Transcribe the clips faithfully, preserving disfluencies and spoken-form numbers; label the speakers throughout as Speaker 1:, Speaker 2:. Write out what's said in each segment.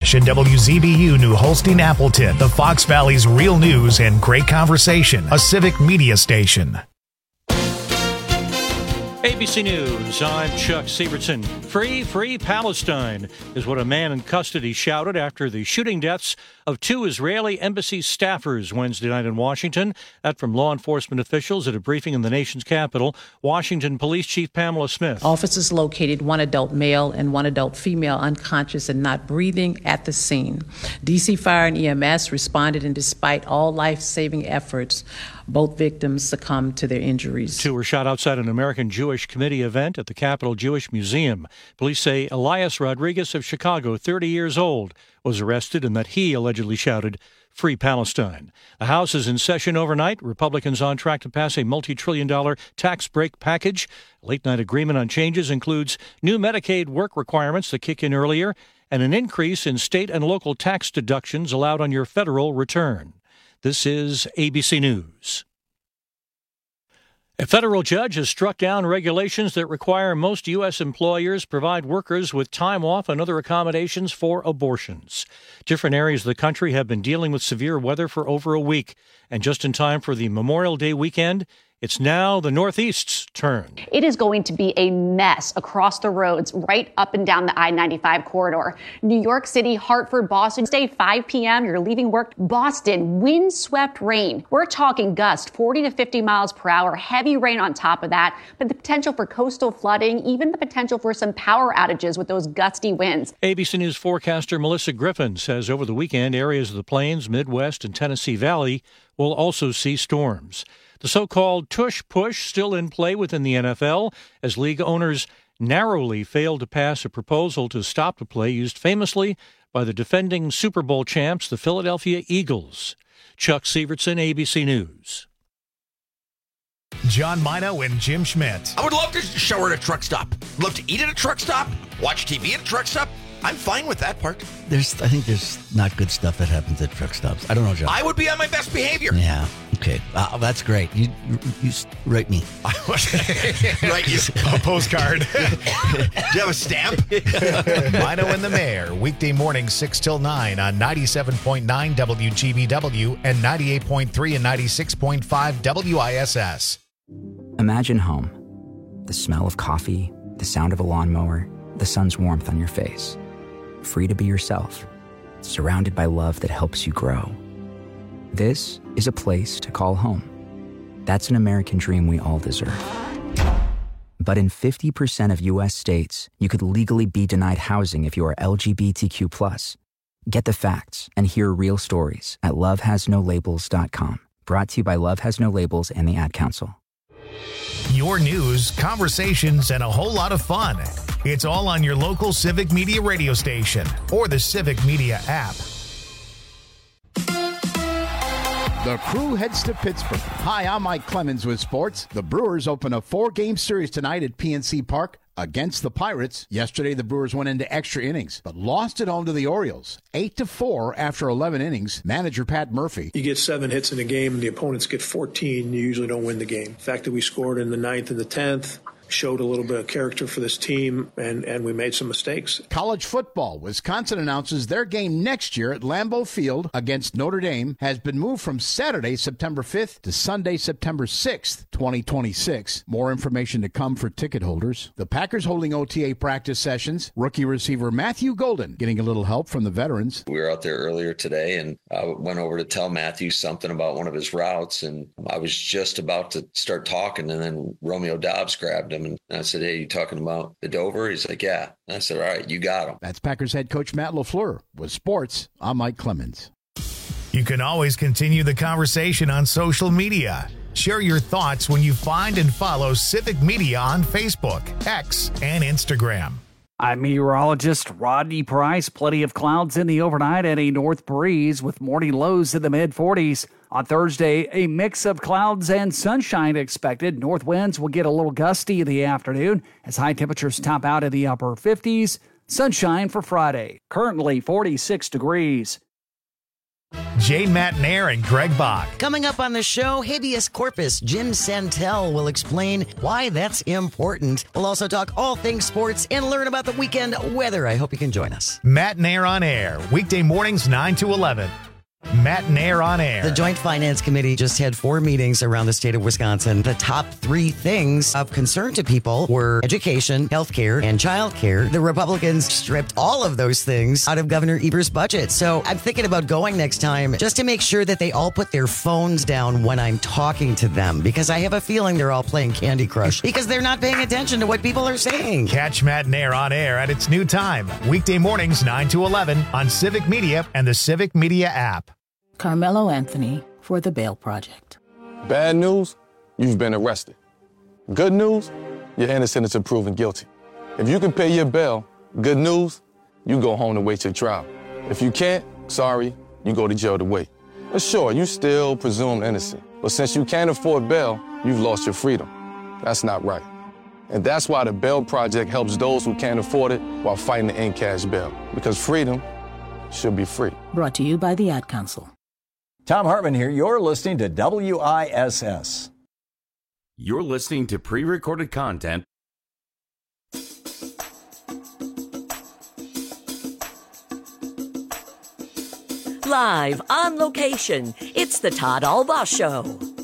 Speaker 1: station W Z B U New Holstein Appleton, the Fox Valley's real news and great conversation, a civic media station.
Speaker 2: A B C News, I'm Chuck Sievertson. Free, free Palestine is what a man in custody shouted after the shooting deaths of two Israeli embassy staffers Wednesday night in Washington. That from law enforcement officials at a briefing in the nation's capital. Washington Police Chief Pamela Smith.
Speaker 3: Officers located one adult male and one adult female unconscious and not breathing at the scene. D C Fire and E M S responded, and despite all life-saving efforts, both victims succumbed to their injuries.
Speaker 2: Two were shot outside an American Jewish Committee event at the Capitol Jewish Museum. Police say Elias Rodriguez of Chicago, thirty years old, was arrested and that he allegedly shouted, "Free Palestine." The House is in session overnight. Republicans on track to pass a multi-trillion dollar tax break package. A late-night agreement on changes includes new Medicaid work requirements that kick in earlier and an increase in state and local tax deductions allowed on your federal return. This is A B C News. A federal judge has struck down regulations that require most U S employers provide workers with time off and other accommodations for abortions. Different areas of the country have been dealing with severe weather for over a week, and just in time for the Memorial Day weekend, it's now the Northeast's turn.
Speaker 4: It is going to be a mess across the roads right up and down the I ninety-five corridor. New York City, Hartford, Boston, stay five p.m. You're leaving work. Boston, windswept rain. We're talking gusts forty to fifty miles per hour, heavy rain on top of that, but the potential for coastal flooding, even the potential for some power outages with those gusty winds.
Speaker 2: A B C News forecaster Melissa Griffin says over the weekend, areas of the Plains, Midwest, and Tennessee Valley will also see storms. The so-called tush push still in play within the N F L as league owners narrowly failed to pass a proposal to stop the play used famously by the defending Super Bowl champs, the Philadelphia Eagles. Chuck Sievertson, A B C News.
Speaker 1: John Mino and Jim Schmidt.
Speaker 5: I would love to shower at a truck stop. Love to eat at a truck stop. Watch T V at a truck stop. I'm fine with that part.
Speaker 6: There's, I think there's not good stuff that happens at truck stops. I don't know, John.
Speaker 5: I would be on my best behavior.
Speaker 6: Yeah. Okay. Uh, that's great. You, you, you write me.
Speaker 5: Write you
Speaker 1: A postcard.
Speaker 5: Do you have a stamp?
Speaker 1: Mino and the Mayor, weekday morning six till nine on ninety-seven point nine W G B W and ninety-eight point three and ninety-six point five W I S S.
Speaker 7: Imagine home. The smell of coffee, the sound of a lawnmower, the sun's warmth on your face. Free to be yourself, surrounded by love that helps you grow. This is a place to call home. That's an American dream we all deserve. But in fifty percent of U S states, you could legally be denied housing if you are L G B T Q plus. Get the facts and hear real stories at love has no labels dot com. Brought to you by Love Has No Labels and the Ad Council.
Speaker 1: Your news, conversations, and a whole lot of fun. It's all on your local Civic Media radio station or the Civic Media app.
Speaker 8: The Crew heads to Pittsburgh. Hi, I'm Mike Clemens with sports. The Brewers open a four-game series tonight at P N C Park against the Pirates. Yesterday, the Brewers went into extra innings, but lost at home to the Orioles, eight to four after eleven innings. Manager Pat Murphy.
Speaker 9: You get seven hits in a game and the opponents get fourteen, you usually don't win the game. The fact that we scored in the ninth and the tenth showed a little bit of character for this team, and, and we made some mistakes.
Speaker 8: College football. Wisconsin announces their game next year at Lambeau Field against Notre Dame has been moved from Saturday, September fifth to Sunday, September sixth, twenty twenty-six. More information to come for ticket holders. The Packers holding O T A practice sessions. Rookie receiver Matthew Golden getting a little help from the veterans.
Speaker 10: We were out there earlier today, and I went over to tell Matthew something about one of his routes, and I was just about to start talking, and then Romeo Dobbs grabbed him. And I said, "Hey, you talking about the Dover?" He's like, "Yeah." And I said, "All right, you got him."
Speaker 8: That's Packers head coach Matt LaFleur. With sports, I'm Mike Clemens.
Speaker 1: You can always continue the conversation on social media. Share your thoughts when you find and follow Civic Media on Facebook, X, and Instagram.
Speaker 11: I'm meteorologist Rodney Price. Plenty of clouds in the overnight and a north breeze with morning lows in the mid forties. On Thursday, a mix of clouds and sunshine expected. North winds will get a little gusty in the afternoon as high temperatures top out in the upper fifties. Sunshine for Friday. Currently forty-six degrees.
Speaker 1: Jane Matnair and Greg Bach.
Speaker 12: Coming up on the show, habeas corpus. Jim Santel will explain why that's important. We'll also talk all things sports and learn about the weekend weather. I hope you can join us.
Speaker 1: Matnair on Air, weekday mornings nine to eleven. Matnair on Air.
Speaker 12: The Joint Finance Committee just had four meetings around the state of Wisconsin. The top three things of concern to people were education, healthcare, and childcare. The Republicans stripped all of those things out of Governor Evers' budget. So I'm thinking about going next time just to make sure that they all put their phones down when I'm talking to them, because I have a feeling they're all playing Candy Crush because they're not paying attention to what people are saying.
Speaker 1: Catch Matnair on Air at its new time, weekday mornings nine to eleven on Civic Media and the Civic Media app.
Speaker 13: Carmelo Anthony for the Bail Project.
Speaker 14: Bad news, you've been arrested. Good news, you're innocent until proven guilty. If you can pay your bail, good news, you go home to wait your trial. If you can't, sorry, you go to jail to wait. But sure, you still presumed innocent. But since you can't afford bail, you've lost your freedom. That's not right. And that's why the Bail Project helps those who can't afford it while fighting to end cash bail. Because freedom should be free.
Speaker 13: Brought to you by the Ad Council.
Speaker 15: Tom Hartman here. You're listening to W I S S.
Speaker 16: You're listening to pre-recorded content.
Speaker 17: Live on location, it's the Todd Albaugh Show.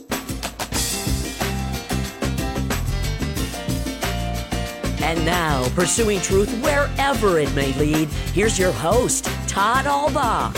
Speaker 17: And now, pursuing truth wherever it may lead, here's your host, Todd Albaugh.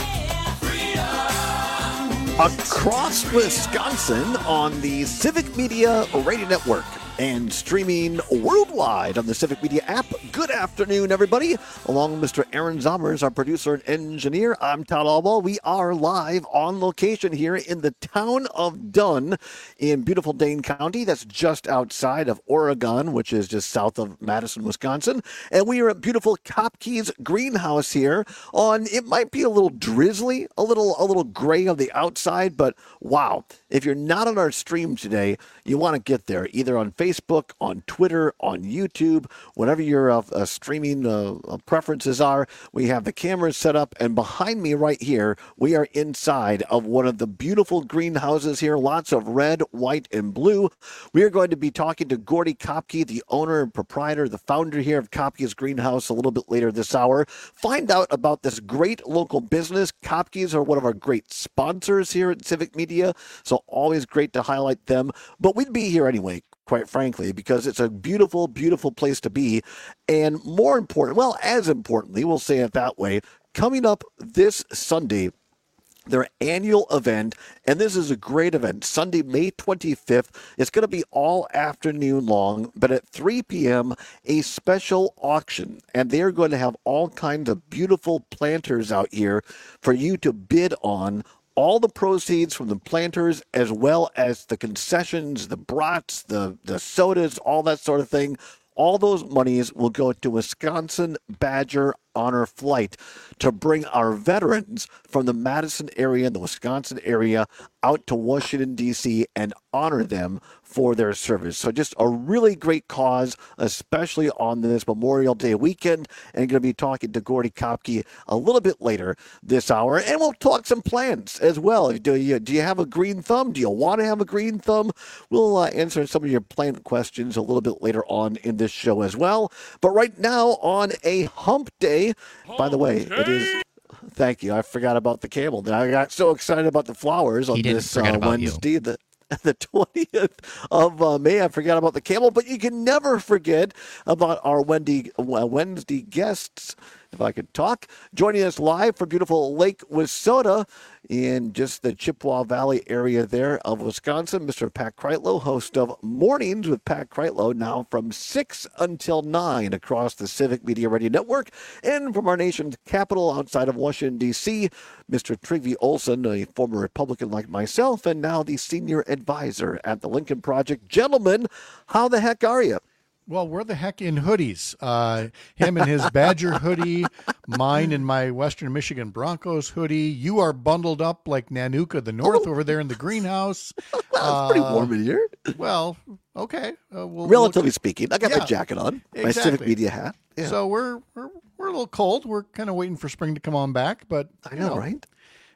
Speaker 18: Across Wisconsin on the Civic Media Radio Network and streaming worldwide on the Civic Media app. Good afternoon, everybody. Along with Mister Aaron Zommers, our producer and engineer, I'm Todd Albaugh. We are live on location here in the town of Dunn in beautiful Dane County. That's just outside of Oregon, which is just south of Madison, Wisconsin. And we are at beautiful Kopke's greenhouse here on, it might be a little drizzly, a little, a little gray on the outside, but wow. If you're not on our stream today, you want to get there either on Facebook, on Twitter, on YouTube, whatever your uh, uh, streaming uh, preferences are. We have the cameras set up, and behind me right here, we are inside of one of the beautiful greenhouses here, lots of red, white, and blue. We are going to be talking to Gordy Kopke, the owner and proprietor, the founder here of Kopke's Greenhouse, a little bit later this hour. Find out about this great local business. Kopke's are one of our great sponsors here at Civic Media, so always great to highlight them. But we'd be here anyway, quite frankly, because it's a beautiful, beautiful place to be. And more important, well, as importantly, we'll say it that way, coming up this Sunday, their annual event, and this is a great event, Sunday, May twenty-fifth. It's going to be all afternoon long, but at three p.m., a special auction, and they're going to have all kinds of beautiful planters out here for you to bid on. All the proceeds from the planters, as well as the concessions, the brats, the, the sodas, all that sort of thing, all those monies will go to Wisconsin Badger Honor Flight to bring our veterans from the Madison area and the Wisconsin area out to Washington, D C and honor them for their service. So just a really great cause, especially on this Memorial Day weekend. And going to be talking to Gordy Kopke a little bit later this hour. And we'll talk some plans as well. Do you, do you have a green thumb? Do you want to have a green thumb? We'll uh, answer some of your plant questions a little bit later on in this show as well. But right now on a hump day, by the way, it is... Thank you. I forgot about the camel. I got so excited about the flowers on this uh, Wednesday, the, the twentieth of uh, May. I forgot about the camel, but you can never forget about our Wendy, uh, Wednesday guests, if I could talk. Joining us live from beautiful Lake Wissota in just the Chippewa Valley area there of Wisconsin, Mister Pat Kreitlow, host of Mornings with Pat Kreitlow, now from six until nine across the Civic Media Radio Network. And from our nation's capital outside of Washington, D C, Mister Trygve Olsen, a former Republican like myself, and now the senior advisor at the Lincoln Project. Gentlemen, how the heck are you?
Speaker 19: Well, we're the heck in hoodies. Uh, him in his Badger hoodie, mine in my Western Michigan Broncos hoodie. You are bundled up like Nanuka the North oh. over there in the greenhouse.
Speaker 18: Well, it's uh, pretty warm in here.
Speaker 19: Well, okay. Uh, we'll,
Speaker 18: Relatively
Speaker 19: we'll,
Speaker 18: speaking. I got
Speaker 19: yeah,
Speaker 18: my jacket on,
Speaker 19: exactly.
Speaker 18: my Civic Media hat.
Speaker 19: Yeah. So we're, we're we're a little cold. We're kind of waiting for spring to come on back. But
Speaker 18: I know, know, right?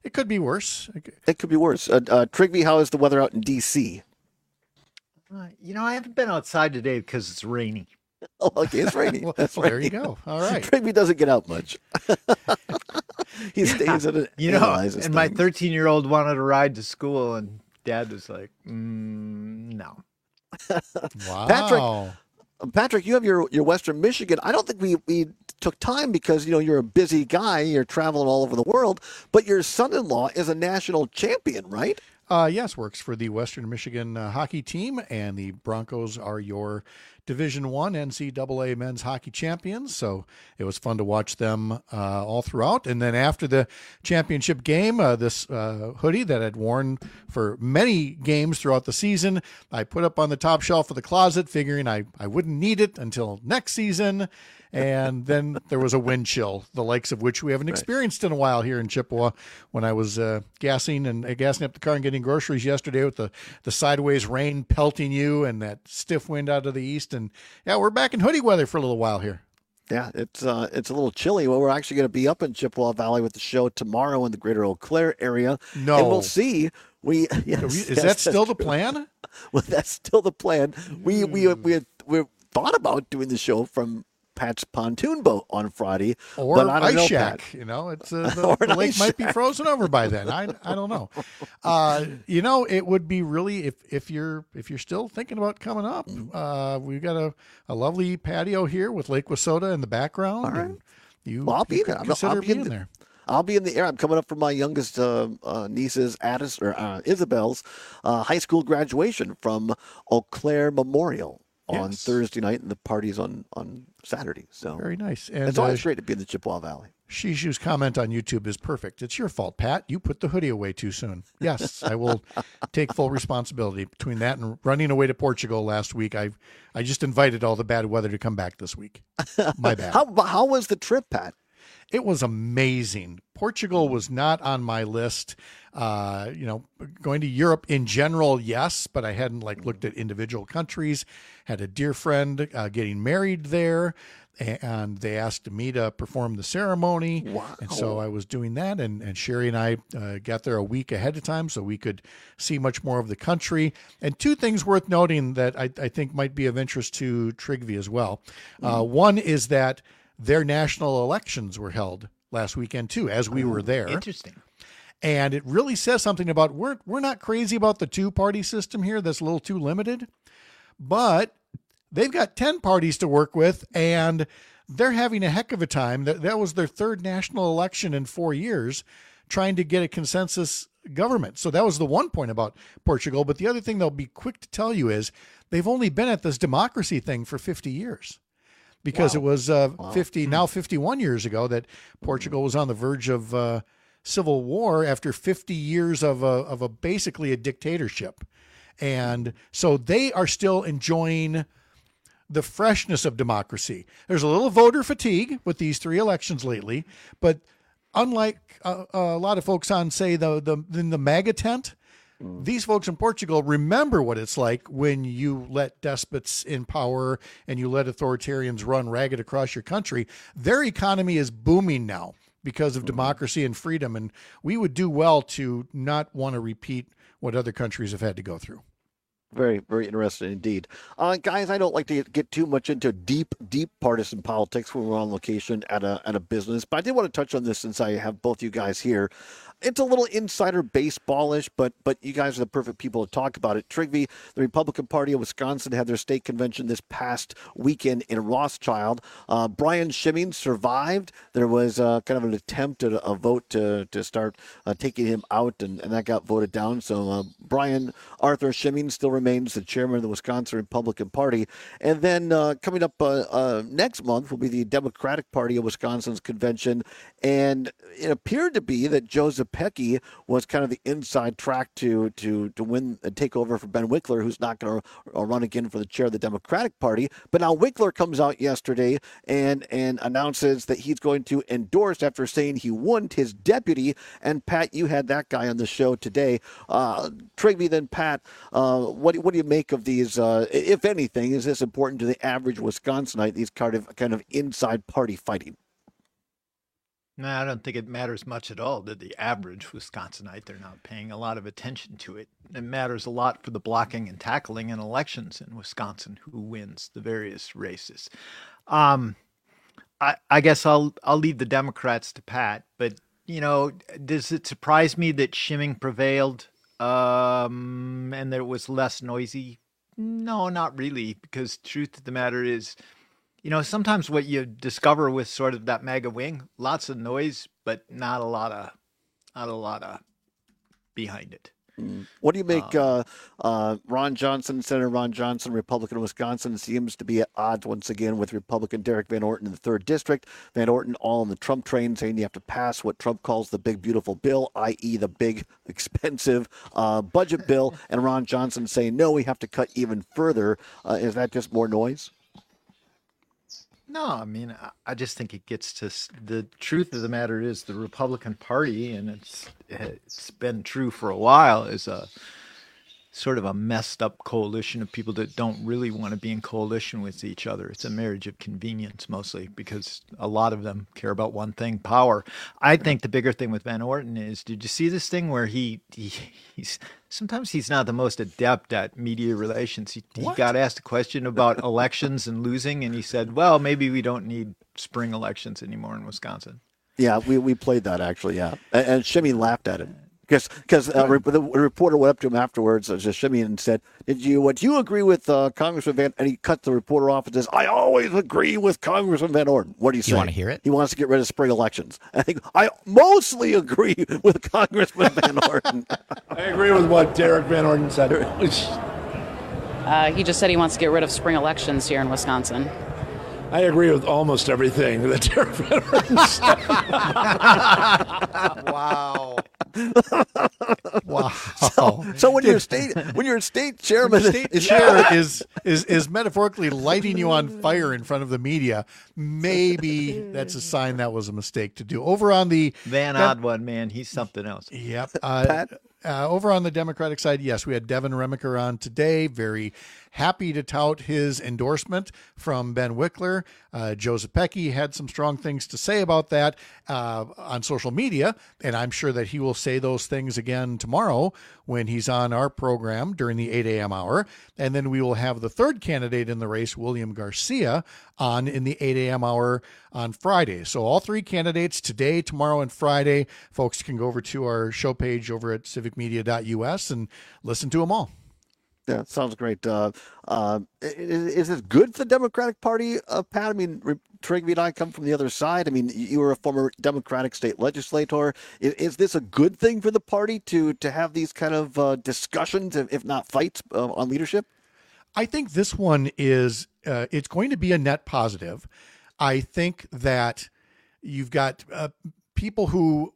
Speaker 19: It could be worse.
Speaker 18: It could be worse. Uh, uh, Trigby, how is the weather out in D C?
Speaker 20: Uh, you know, I haven't been outside today because it's rainy.
Speaker 18: Oh, okay, it's rainy.
Speaker 19: well,
Speaker 18: That's
Speaker 19: well, there you go. All right.
Speaker 18: Trigby doesn't get out much. he stays at it.
Speaker 20: You know, and my thirteen-year-old wanted to ride to school, and Dad was like, mm, no.
Speaker 19: Wow.
Speaker 18: Patrick, Patrick, you have your, your Western Michigan. I don't think we, we took time because, you know, you're a busy guy. You're traveling all over the world. But your son-in-law is a national champion, right?
Speaker 19: Uh, yes, works for the Western Michigan uh, hockey team, and the Broncos are your Division One N C double A men's hockey champions. So it was fun to watch them uh, all throughout. And then after the championship game, uh, this uh, hoodie that I'd worn for many games throughout the season, I put up on the top shelf of the closet, figuring I, I wouldn't need it until next season. And then there was a wind chill, the likes of which we haven't
Speaker 18: Right.
Speaker 19: experienced in a while here in Chippewa. When I was uh, gassing and uh, gassing up the car and getting groceries yesterday with the, the sideways rain pelting you and that stiff wind out of the east. And yeah, we're back in hoodie weather for a little while here.
Speaker 18: Yeah, it's uh, it's a little chilly. Well, we're actually going to be up in Chippewa Valley with the show tomorrow in the greater Eau Claire area.
Speaker 19: No.
Speaker 18: And we'll see. We yes,
Speaker 19: Is
Speaker 18: yes,
Speaker 19: that still
Speaker 18: that's
Speaker 19: the plan?
Speaker 18: Well, that's still the plan. We we we had, we thought about doing the show from Pat's pontoon boat on Friday,
Speaker 19: Or
Speaker 18: but I don't
Speaker 19: ice
Speaker 18: know,
Speaker 19: shack,
Speaker 18: Pat.
Speaker 19: you know, it's uh, the,
Speaker 18: Or an
Speaker 19: the lake
Speaker 18: ice
Speaker 19: might be
Speaker 18: shack.
Speaker 19: frozen over by then. I I don't know. Uh, you know, it would be really if if you're if you're still thinking about coming up. Uh, we've got a, a lovely patio here with Lake Wasota in the background.
Speaker 18: All right.
Speaker 19: And you,
Speaker 18: Well, I'll be
Speaker 19: you
Speaker 18: there.
Speaker 19: could
Speaker 18: I'm-
Speaker 19: consider
Speaker 18: I'll be in
Speaker 19: being
Speaker 18: the-
Speaker 19: there.
Speaker 18: I'll be in the air. I'm coming up for my youngest uh, uh, niece's Addis or uh, Isabel's uh, high school graduation from Eau Claire Memorial on
Speaker 19: Yes.
Speaker 18: Thursday night, and the party's on on Saturday. So
Speaker 19: Very nice. And
Speaker 18: it's always
Speaker 19: uh,
Speaker 18: great to be in the Chippewa Valley.
Speaker 19: Shishu's comment on YouTube is perfect. It's your fault, Pat. You put the hoodie away too soon. Yes, I will take full responsibility. Between that and running away to Portugal last week, I I just invited all the bad weather to come back this week. My bad.
Speaker 18: How how was the trip, Pat?
Speaker 19: It was amazing. Portugal was not on my list. Uh, you know, going to Europe in general, yes, but I hadn't like looked at individual countries. Had a dear friend uh, getting married there, and they asked me to perform the ceremony.
Speaker 18: Wow.
Speaker 19: And so I was doing that, and, and Sherry and I uh, got there a week ahead of time so we could see much more of the country. And two things worth noting that I, I think might be of interest to Trigvi as well. Uh, one is that their national elections were held last weekend too, as we were there.
Speaker 20: Interesting.
Speaker 19: And it really says something about we're we're not crazy about the two-party system here. That's a little too limited. But they've got ten parties to work with, and they're having a heck of a time. That that was their third national election in four years, trying to get a consensus government. So that was the one point about Portugal. But the other thing they'll be quick to tell you is they've only been at this democracy thing for fifty years. Because
Speaker 18: Wow.
Speaker 19: it was uh,
Speaker 18: Wow.
Speaker 19: fifty, now fifty-one years ago that Portugal was on the verge of uh, civil war after fifty years of a, of a basically a dictatorship. And so they are still enjoying the freshness of democracy. There's a little voter fatigue with these three elections lately, but unlike uh, a lot of folks on, say, the, the, in the MAGA tent, these folks in Portugal remember what it's like when you let despots in power and you let authoritarians run ragged across your country. Their economy is booming now because of democracy and freedom, and we would do well to not want to repeat what other countries have had to go through.
Speaker 18: Very, very interesting indeed. Uh, guys, I don't like to get too much into deep, deep partisan politics when we're on location at a at a business, but I did want to touch on this since I have both you guys here. It's a little insider baseball-ish, but but you guys are the perfect people to talk about it. Trigvi, the Republican Party of Wisconsin, had their state convention this past weekend in Rothschild. Uh, Brian Schimming survived. There was uh, kind of an attempt at a, a vote to to start uh, taking him out, and, and that got voted down. So uh, Brian Arthur Schimming still remains the chairman of the Wisconsin Republican Party. And then uh, coming up uh, uh, next month will be the Democratic Party of Wisconsin's convention, and it appeared to be that Joseph Pecky was kind of the inside track to to to win and take over for Ben Wickler, who's not going to run again for the chair of the Democratic Party. But now Wickler comes out yesterday and and announces that he's going to endorse, after saying he wouldn't, his deputy. And Pat, you had that guy on the show today. Uh, Trigby, then Pat, uh, what what do you make of these? Uh, if anything, is this important to the average Wisconsinite? These kind of kind of inside party fighting.
Speaker 20: No, I don't think it matters much at all to the average Wisconsinite. They're not paying a lot of attention to it. It matters a lot for the blocking and tackling in elections in Wisconsin, who wins the various races. Um, I, I guess I'll I'll leave the Democrats to Pat, but you know, does it surprise me that shimming prevailed um, and that it was less noisy? No, not really, because truth of the matter is, you know, sometimes what you discover with sort of that MAGA wing, lots of noise, but not a lot of, not a lot of behind it.
Speaker 18: Mm. What do you make uh, uh, Ron Johnson, Senator Ron Johnson, Republican of Wisconsin, seems to be at odds once again with Republican Derek Van Orton in the third district. Van Orton all on the Trump train, saying you have to pass what Trump calls the big, beautiful bill, that is the big, expensive uh, budget bill. And Ron Johnson saying, no, we have to cut even further. Uh, is that just more noise?
Speaker 20: No, I mean, I just think it gets to the truth of the matter is the Republican Party, and it's it's been true for a while, is a sort of a messed up coalition of people that don't really want to be in coalition with each other. It's a marriage of convenience mostly, because a lot of them care about one thing, power. I think the bigger thing with Van Orton is, did you see this thing where he, he he's sometimes he's not the most adept at media relations. He, he got asked a question about elections and losing, and he said, well, maybe we don't need spring elections anymore in Wisconsin.
Speaker 18: Yeah, we, we played that actually, yeah. And, and Shimmy laughed at it. Because because uh, re- the reporter went up to him afterwards, uh, just Shimmy, and said, "Did you what? Do you agree with uh, Congressman Van?" And he cut the reporter off and says, "I always agree with Congressman Van Orton." What do you say?
Speaker 21: You want to hear it?
Speaker 18: He wants to get rid of spring elections. I think I mostly agree with Congressman Van Orton.
Speaker 22: I agree with what Derek Van Orton said.
Speaker 23: uh, he just said he wants to get rid of spring elections here in Wisconsin.
Speaker 22: I agree with almost everything that Derek Van Orton said.
Speaker 19: Wow. Wow.
Speaker 18: So, so when you're state when you're state chairman,
Speaker 19: when state chair is is is metaphorically lighting you on fire in front of the media, maybe that's a sign that was a mistake to do. Over on the
Speaker 20: Van Odd-one, man, he's something else.
Speaker 19: Yep. Uh, uh, over on the Democratic side, yes, we had Devin Remiker on today. Very happy to tout his endorsement from Ben Wickler. Uh, Joe Zepecki had some strong things to say about that uh, on social media, and I'm sure that he will say those things again tomorrow when he's on our program during the eight a.m. hour. And then we will have the third candidate in the race, William Garcia, on in the eight a.m. hour on Friday. So all three candidates today, tomorrow, and Friday. Folks can go over to our show page over at civic media dot U S and listen to them all.
Speaker 18: Yeah, sounds great. Uh, uh, is, is this good for the Democratic Party, uh, Pat? I mean, Trigby and I come from the other side. I mean, you were a former Democratic state legislator. Is, is this a good thing for the party to to have these kind of uh, discussions, if not fights, uh, on leadership?
Speaker 19: I think this one is, uh, it's going to be a net positive. I think that you've got uh, people who,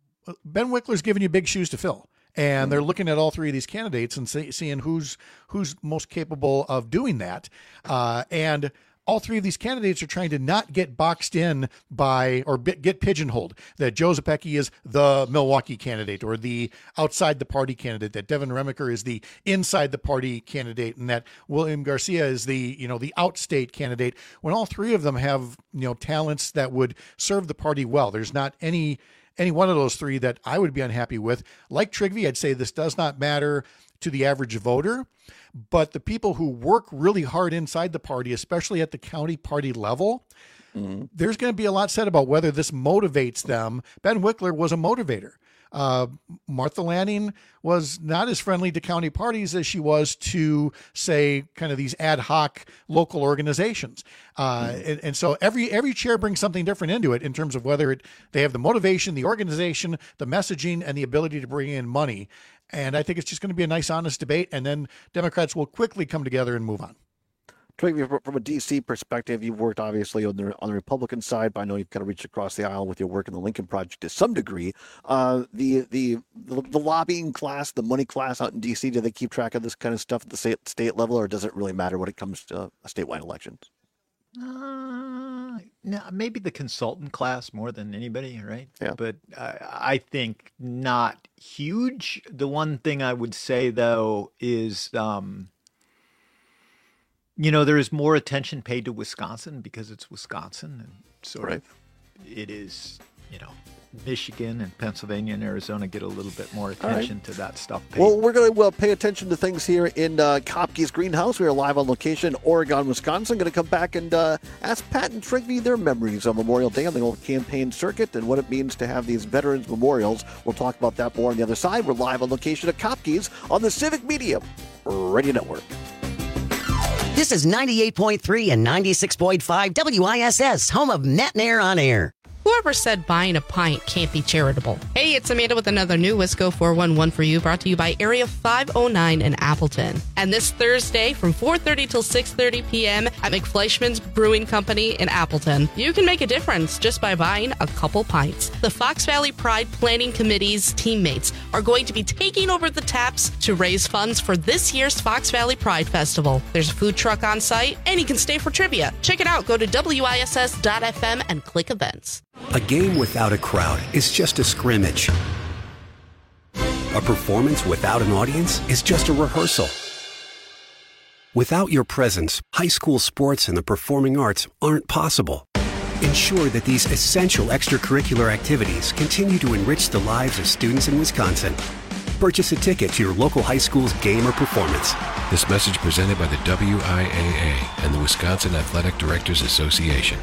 Speaker 19: Ben Wickler's giving you big shoes to fill. And they're looking at all three of these candidates and see, seeing who's who's most capable of doing that. Uh, and all three of these candidates are trying to not get boxed in by or b- get pigeonholed. That Joe Zepecki is the Milwaukee candidate or the outside the party candidate. That Devin Remiker is the inside the party candidate, and that William Garcia is the you know the outstate candidate. When all three of them have you know talents that would serve the party well, there's not any. Any one of those three that I would be unhappy with. Like Trigby, I'd say this does not matter to the average voter, but the people who work really hard inside the party, especially at the county party level, mm-hmm. there's going to be a lot said about whether this motivates them. Ben Wickler was a motivator. Uh, Martha Lanning was not as friendly to county parties as she was to, say, kind of these ad hoc local organizations. Uh, mm. and, and so every every chair brings something different into it in terms of whether it they have the motivation, the organization, the messaging, and the ability to bring in money. And I think it's just going to be a nice, honest debate, and then Democrats will quickly come together and move on.
Speaker 18: From a D C perspective, you've worked obviously on the on the Republican side, but I know you've kind of reached across the aisle with your work in the Lincoln Project to some degree. Uh, the, the the the lobbying class, the money class out in D C, do they keep track of this kind of stuff at the state, state level, or does it really matter when it comes to uh, statewide elections?
Speaker 20: Uh, no, maybe the consultant class more than anybody, right?
Speaker 18: Yeah.
Speaker 20: But uh, I think not huge. The one thing I would say though is. Um, You know, there is more attention paid to Wisconsin because it's Wisconsin, and sort
Speaker 18: right.
Speaker 20: of it is you know, Michigan and Pennsylvania and Arizona get a little bit more attention right. to that stuff. Paid.
Speaker 18: Well, we're going to uh, pay attention to things here in uh, Kopke's Greenhouse. We are live on location, Oregon, Wisconsin. Going to come back and uh, ask Pat and Trigby their memories of Memorial Day on the old campaign circuit and what it means to have these veterans memorials. We'll talk about that more on the other side. We're live on location at Kopke's on the Civic Media Radio Network.
Speaker 12: This is ninety-eight point three and ninety-six point five W I S S, home of Net and Air on Air.
Speaker 3: Whoever said buying a pint can't be charitable? Hey, it's Amanda with another new Wisco four one one for you, brought to you by Area five oh nine in Appleton. And this Thursday from four thirty till six thirty p.m. at McFleischman's Brewing Company in Appleton, you can make a difference just by buying a couple pints. The Fox Valley Pride Planning Committee's teammates are going to be taking over the taps to raise funds for this year's Fox Valley Pride Festival. There's a food truck on site, and you can stay for trivia. Check it out. Go to W I S S dot F M and click events.
Speaker 4: A game without a crowd is just a scrimmage. A performance without an audience is just a rehearsal. Without your presence, high school sports and the performing arts aren't possible. Ensure that these essential extracurricular activities continue to enrich the lives of students in Wisconsin. Purchase a ticket to your local high school's game or performance.
Speaker 21: This message presented by the W I A A and the Wisconsin Athletic Directors Association.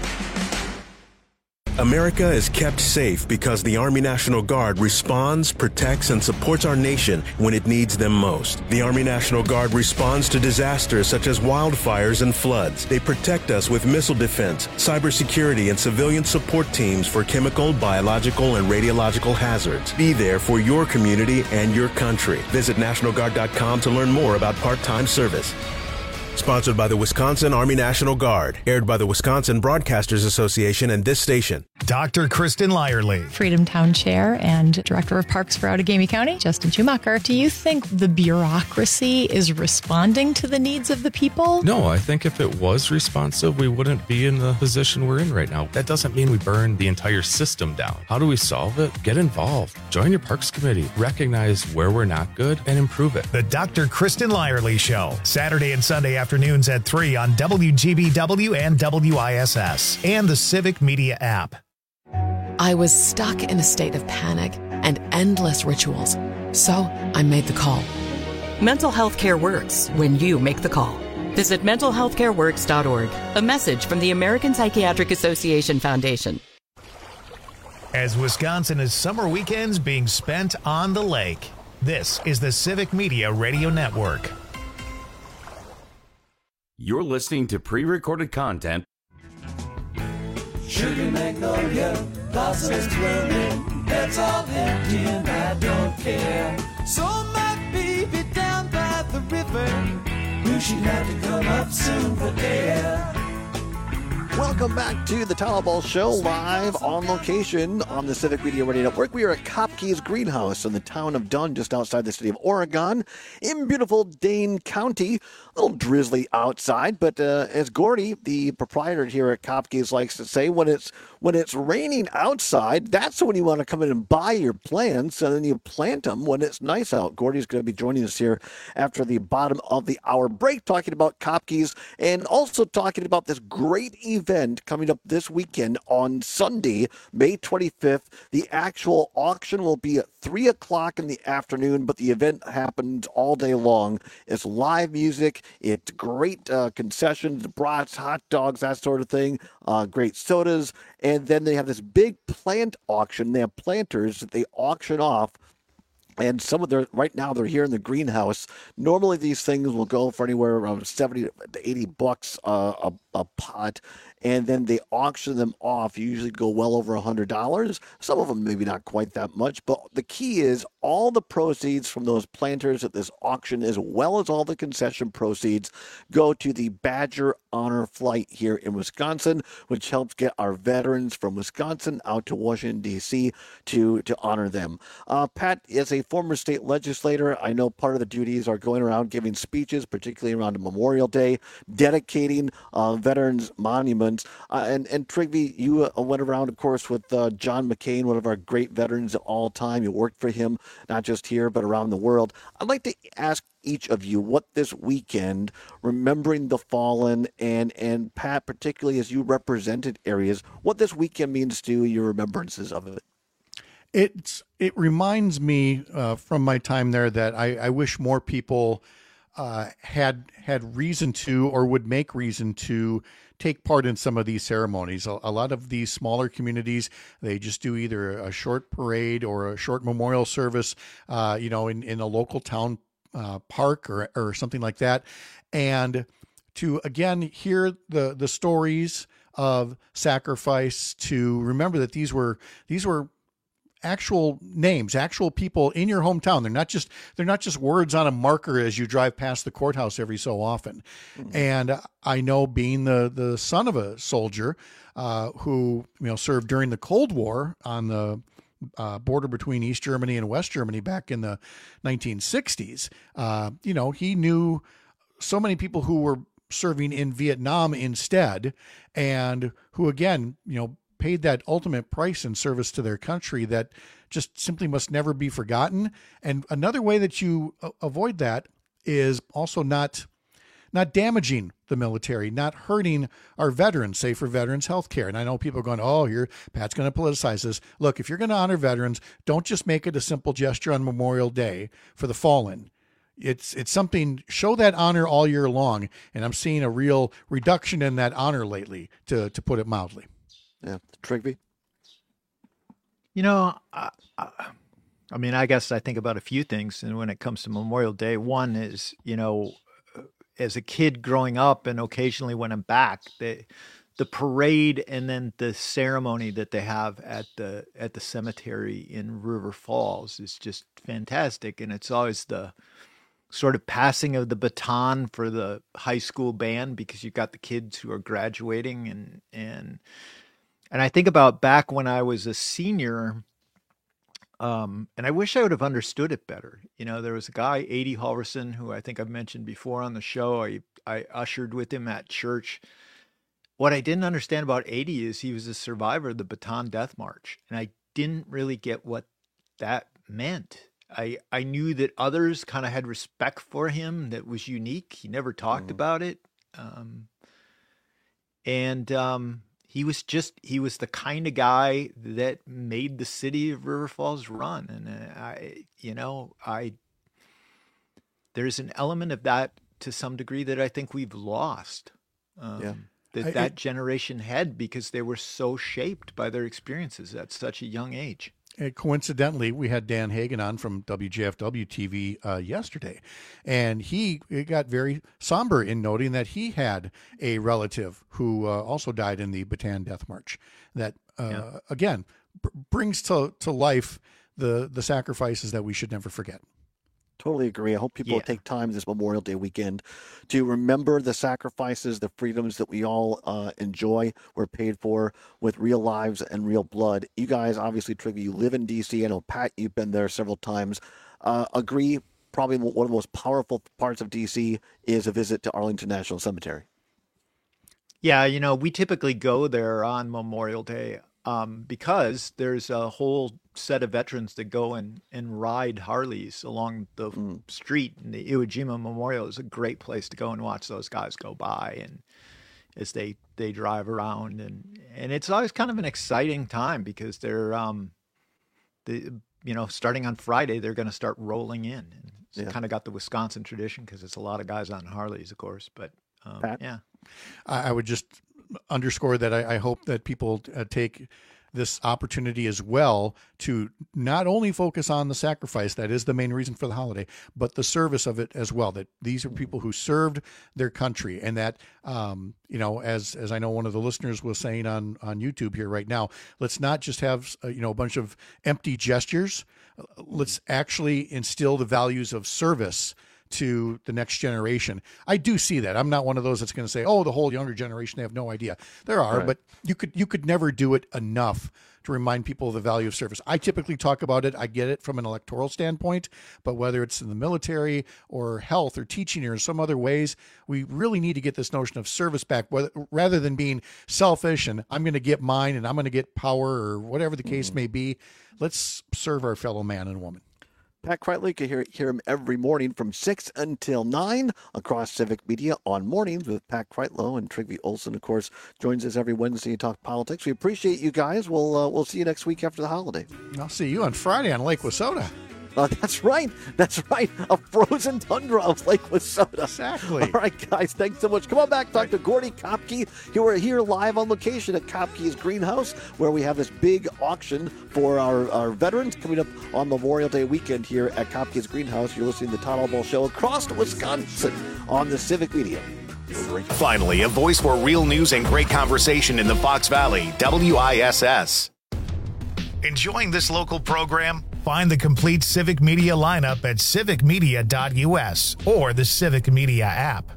Speaker 24: America is kept safe because the Army National Guard responds, protects, and supports our nation when it needs them most. The Army National Guard responds to disasters such as wildfires and floods. They protect us with missile defense, cybersecurity, and civilian support teams for chemical, biological, and radiological hazards. Be there for your community and your country. Visit National Guard dot com to learn more about part-time service. Sponsored by the Wisconsin Army National Guard. Aired by the Wisconsin Broadcasters Association and this station.
Speaker 1: Doctor Kristen Lyerly.
Speaker 25: Freedom Town Chair and Director of Parks for Outagamie County, Justin Schumacher. Do you think the bureaucracy is responding to the needs of the people?
Speaker 26: No, I think if it was responsive, we wouldn't be in the position we're in right now. That doesn't mean we burn the entire system down. How do we solve it? Get involved. Join your Parks Committee. Recognize where we're not good and improve it.
Speaker 1: The Doctor Kristen Lyerly Show. Saturday and Sunday afternoons at three on W G B W and W I S S and the Civic Media app.
Speaker 27: I was stuck in a state of panic and endless rituals, so I made the call.
Speaker 28: Mental health care works when you make the call. Visit mental health care works dot org. A message from the American Psychiatric Association Foundation.
Speaker 1: As Wisconsin is summer weekends being spent on the lake, this is the Civic Media Radio Network.
Speaker 16: You're listening to pre-recorded content.
Speaker 29: Sugar magnolia, blossoms blooming, that's all empty and I don't care. So my baby down by the river, knew she'd have to come up soon for air.
Speaker 18: Welcome back to the Town Hall Ball Show, live on location on the Civic Media Radio Network. We are at Kopke's Greenhouse in the town of Dunn, just outside the city of Oregon, in beautiful Dane County. A little drizzly outside, but uh, as Gordy, the proprietor here at Kopke's, likes to say, when it's when it's raining outside, that's when you want to come in and buy your plants, and then you plant them when it's nice out. Gordy's going to be joining us here after the bottom of the hour break, talking about Kopke's and also talking about this great event coming up this weekend on Sunday, May twenty-fifth. The actual auction will be at three o'clock in the afternoon, but the event happens all day long. It's live music. It's great uh, concessions, brats, hot dogs, that sort of thing, uh, great sodas. And then they have this big plant auction. They have planters that they auction off. And some of their, right now, they're here in the greenhouse. Normally, these things will go for anywhere around seventy to eighty bucks uh, a, a pot. And then they auction them off. You usually go well over one hundred dollars. Some of them maybe not quite that much. But the key is all the proceeds from those planters at this auction, as well as all the concession proceeds, go to the Badger Honor Flight here in Wisconsin, which helps get our veterans from Wisconsin out to Washington, D C to, to honor them. Uh, Pat, as a former state legislator, I know part of the duties are going around giving speeches, particularly around Memorial Day, dedicating uh, veterans' monuments. Uh, and, and Trigby, you uh, went around, of course, with uh, John McCain, one of our great veterans of all time. You worked for him not just here, but around the world. I'd like to ask each of you what this weekend, remembering the fallen, and, and Pat, particularly as you represented areas, what this weekend means to your remembrances of it.
Speaker 19: It's it reminds me uh, from my time there that I, I wish more people uh, had had reason to or would make reason to take part in some of these ceremonies. A, a lot of these smaller communities, they just do either a short parade or a short memorial service, uh, you know, in, in a local town uh, park or or something like that, and to again hear the the stories of sacrifice, to remember that these were these were actual names, actual people in your hometown. They're not just they're not just words on a marker as you drive past the courthouse every so often. Mm-hmm. And I know, being the the son of a soldier uh, who you know served during the Cold War on the uh, border between East Germany and West Germany back in the nineteen sixties, uh, you know, he knew so many people who were serving in Vietnam instead, and who again, you know, paid that ultimate price in service to their country that just simply must never be forgotten. And another way that you avoid that is also not not damaging the military, not hurting our veterans, say for veterans healthcare. And I know people are going, oh, here, Pat's going to politicize this. Look, if you're going to honor veterans, don't just make it a simple gesture on Memorial Day for the fallen. It's it's something, show that honor all year long. And I'm seeing a real reduction in that honor lately, to to put it mildly.
Speaker 18: Yeah, Trigby.
Speaker 20: You know, I, I, I mean, I guess I think about a few things, and when it comes to Memorial Day, one is, you know, as a kid growing up, and occasionally when I'm back, the the parade and then the ceremony that they have at the at the cemetery in River Falls is just fantastic, and it's always the sort of passing of the baton for the high school band, because you've got the kids who are graduating, and and. And I think about back when I was a senior, um, and I wish I would have understood it better. You know, there was a guy, Adi Halverson, who I think I've mentioned before on the show. I, I ushered with him at church. What I didn't understand about Adi is he was a survivor of the Bataan Death March, and I didn't really get what that meant. I, I knew that others kind of had respect for him that was unique. He never talked mm. about it. Um, and... Um, He was just, he was the kind of guy that made the city of River Falls run. And I, you know, I, there's an element of that to some degree that I think we've lost, um, yeah. that I, that I, generation had, because they were so shaped by their experiences at such a young age.
Speaker 19: And coincidentally, we had Dan Hagan on from W J F W T V uh, yesterday, and he got very somber in noting that he had a relative who uh, also died in the Bataan Death March. That uh, yeah. again b- brings to to life the the sacrifices that we should never forget.
Speaker 18: Totally agree. I hope people
Speaker 20: yeah.
Speaker 18: take time this Memorial Day weekend to remember the sacrifices, the freedoms that we all uh, enjoy, were paid for with real lives and real blood. You guys, obviously, Trigby, you live in D C. I know, Pat, you've been there several times. Uh, agree, probably one of the most powerful parts of D C is a visit to Arlington National Cemetery.
Speaker 20: Yeah, you know, we typically go there on Memorial Day um, because there's a whole set of veterans that go and, and ride Harleys along the mm. street. And the Iwo Jima Memorial is a great place to go and watch those guys go by, and as they, they drive around. And, and it's always kind of an exciting time, because they're, um, the, you know, starting on Friday, they're going to start rolling in. And it's yeah. kind of got the Wisconsin tradition, because it's a lot of guys on Harleys, of course. But um, yeah.
Speaker 19: I would just underscore that I, I hope that people uh, take this opportunity as well to not only focus on the sacrifice, that is the main reason for the holiday, but the service of it as well, that these are people who served their country, and that, um, you know, as, as I know one of the listeners was saying on, on YouTube here right now, let's not just have, uh, you know, a bunch of empty gestures. Let's actually instill the values of service to the next generation. I do see that. I'm not one of those that's going to say, oh, the whole younger generation, they have no idea. There are, right. but you could you could never do it enough to remind people of the value of service. I typically talk about it. I get it from an electoral standpoint, but whether it's in the military or health or teaching or in some other ways, we really need to get this notion of service back, whether, rather than being selfish and I'm going to get mine and I'm going to get power or whatever the case mm-hmm. may be. Let's serve our fellow man and woman.
Speaker 18: Pat Kreitler, you can hear, hear him every morning from six until nine across Civic Media on Mornings with Pat Kreitlow, and Trygve Olsen, of course, joins us every Wednesday to talk politics. We appreciate you guys. We'll uh, we'll see you next week after the holiday.
Speaker 19: I'll see you on Friday on Lake Wissota.
Speaker 18: Uh, that's right. That's right. A frozen tundra of Lake Wissota.
Speaker 19: Exactly.
Speaker 18: All right, guys. Thanks so much. Come on back. Talk right. to Gordy Kopke. We're here live on location at Kopke's Greenhouse, where we have this big auction for our, our veterans coming up on Memorial Day weekend here at Kopke's Greenhouse. You're listening to the Todd Albaugh Show across Wisconsin on the Civic Media.
Speaker 1: Finally, a voice for real news and great conversation in the Fox Valley. W I S S. Enjoying this local program? Find the complete Civic Media lineup at civic media dot u s or the Civic Media app.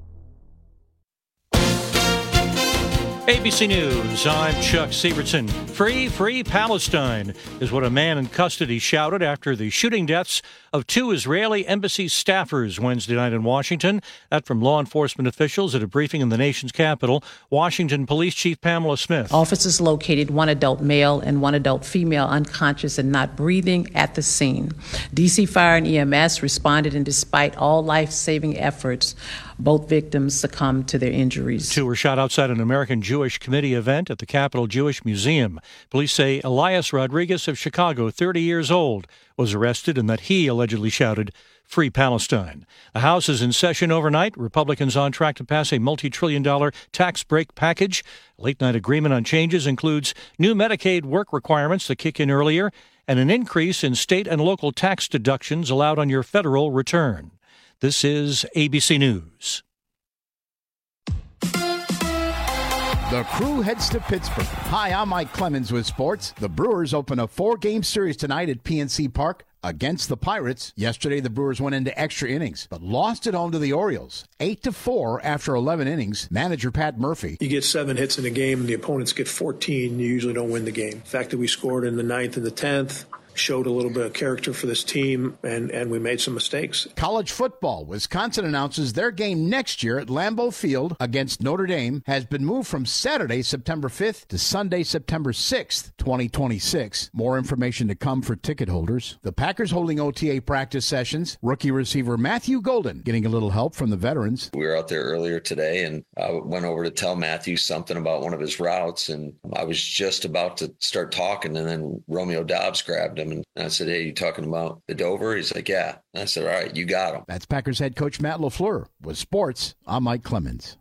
Speaker 2: A B C News, I'm Chuck Sievertson. Free, free Palestine is what a man in custody shouted after the shooting deaths of two Israeli embassy staffers Wednesday night in Washington. That from law enforcement officials at a briefing in the nation's capital. Washington Police Chief Pamela Smith.
Speaker 5: Officers located one adult male and one adult female unconscious and not breathing at the scene. D C Fire and E M S responded, and despite all life-saving efforts, both victims succumbed to their injuries.
Speaker 2: Two were shot outside an American Jewish Committee event at the Capitol Jewish Museum. Police say Elias Rodriguez of Chicago, thirty years old, was arrested and that he allegedly shouted, "Free Palestine." The House is in session overnight. Republicans on track to pass a multi-trillion dollar tax break package. A late-night agreement on changes includes new Medicaid work requirements that kick in earlier and an increase in state and local tax deductions allowed on your federal return. This is A B C News.
Speaker 6: The Crew heads to Pittsburgh. Hi, I'm Mike Clemens with sports. The Brewers open a four-game series tonight at P N C Park against the Pirates. Yesterday, the Brewers went into extra innings, but lost at home to the Orioles, eight to four after eleven innings. Manager Pat Murphy.
Speaker 7: You get seven hits in a game and the opponents get fourteen, you usually don't win the game. The fact that we scored in the ninth and the tenth showed a little bit of character for this team, and, and we made some mistakes.
Speaker 6: College football. Wisconsin announces their game next year at Lambeau Field against Notre Dame has been moved from Saturday, September fifth to Sunday, September sixth, twenty twenty-six. More information to come for ticket holders. The Packers holding O T A practice sessions. Rookie receiver Matthew Golden getting a little help from the veterans.
Speaker 8: We were out there earlier today, and I went over to tell Matthew something about one of his routes, and I was just about to start talking, and then Romeo Dobbs grabbed him. And I said, "Hey, you talking about the Dover?" He's like, "Yeah." And I said, "All right, you got him."
Speaker 6: That's Packers head coach Matt LaFleur. With sports, I'm Mike Clemens.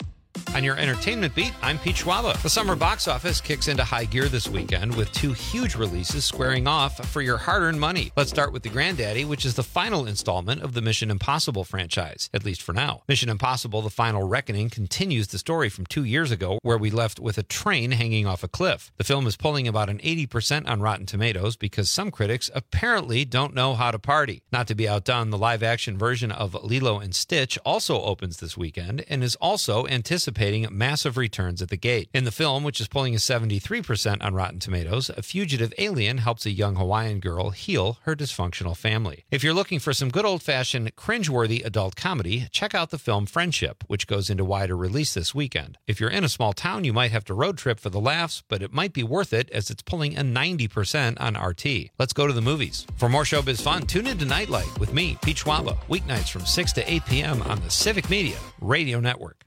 Speaker 9: On your entertainment beat, I'm Pete Schwaba. The summer box office kicks into high gear this weekend with two huge releases squaring off for your hard-earned money. Let's start with The Granddaddy, which is the final installment of the Mission Impossible franchise, at least for now. Mission Impossible: The Final Reckoning continues the story from two years ago, where we left with a train hanging off a cliff. The film is pulling about an eighty percent on Rotten Tomatoes because some critics apparently don't know how to party. Not to be outdone, the live-action version of Lilo and Stitch also opens this weekend and is also anticipated massive returns at the gate. In the film, which is pulling a seventy-three percent on Rotten Tomatoes, a fugitive alien helps a young Hawaiian girl heal her dysfunctional family. If you're looking for some good old-fashioned cringeworthy adult comedy, check out the film Friendship, which goes into wider release this weekend. If you're in a small town, you might have to road trip for the laughs, but it might be worth it as it's pulling a ninety percent on R T. Let's go to the movies. For more showbiz fun, tune in to Nightlight with me, Pete Schwaba, weeknights from six to eight p.m. on the Civic Media Radio Network.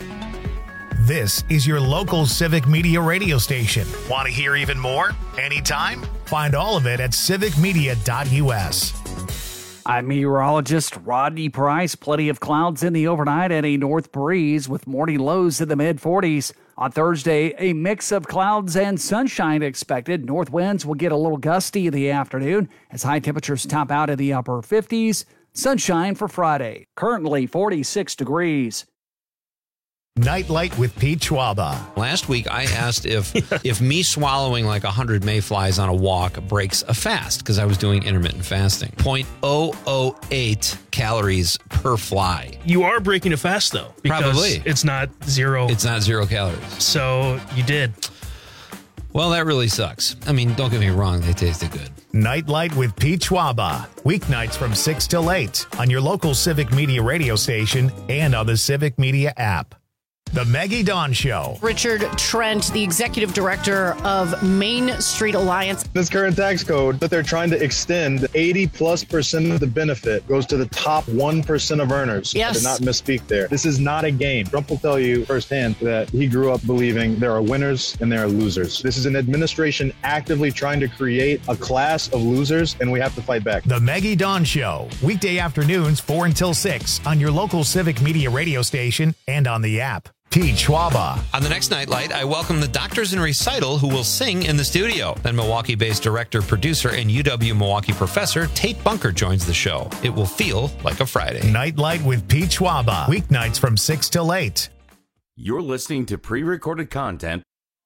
Speaker 1: This is your local Civic Media radio station. Want to hear even more? Anytime? Find all of it at civic media dot u s.
Speaker 10: I'm meteorologist Rodney Price. Plenty of clouds in the overnight and a north breeze with morning lows in the mid forties. On Thursday, a mix of clouds and sunshine expected. North winds will get a little gusty in the afternoon as high temperatures top out in the upper fifties. Sunshine for Friday. Currently forty-six degrees.
Speaker 1: Nightlight with Pete Schwaba.
Speaker 9: Last week, I asked if if me swallowing like one hundred mayflies on a walk breaks a fast, because I was doing intermittent fasting. zero point zero zero eight calories per fly.
Speaker 11: You are breaking a fast, though. Because
Speaker 9: Probably.
Speaker 11: It's not zero.
Speaker 9: It's not zero calories.
Speaker 11: So you did.
Speaker 9: Well, that really sucks. I mean, don't get me wrong. They tasted good.
Speaker 1: Nightlight with Pete Schwaba. Weeknights from six till eight on your local Civic Media radio station and on the Civic Media app. The Maggie Dawn Show.
Speaker 3: Richard Trent, the executive director of Main Street Alliance.
Speaker 4: This current tax code that they're trying to extend, eighty plus percent of the benefit goes to the top one percent of earners.
Speaker 3: Yes.
Speaker 4: I did not misspeak there. This is not a game. Trump will tell you firsthand that he grew up believing there are winners and there are losers. This is an administration actively trying to create a class of losers, and we have to fight back.
Speaker 1: The Maggie Dawn Show. Weekday afternoons, four until six on your local Civic Media radio station and on the app. Pete Schwaba.
Speaker 9: On the next Nightlight, I welcome the Doctors in Recital who will sing in the studio. Then Milwaukee-based director, producer, and U W-Milwaukee professor Tate Bunker joins the show. It will feel like a Friday.
Speaker 1: Nightlight with Pete Schwaba. Weeknights from six till eight.
Speaker 16: You're listening to pre-recorded content.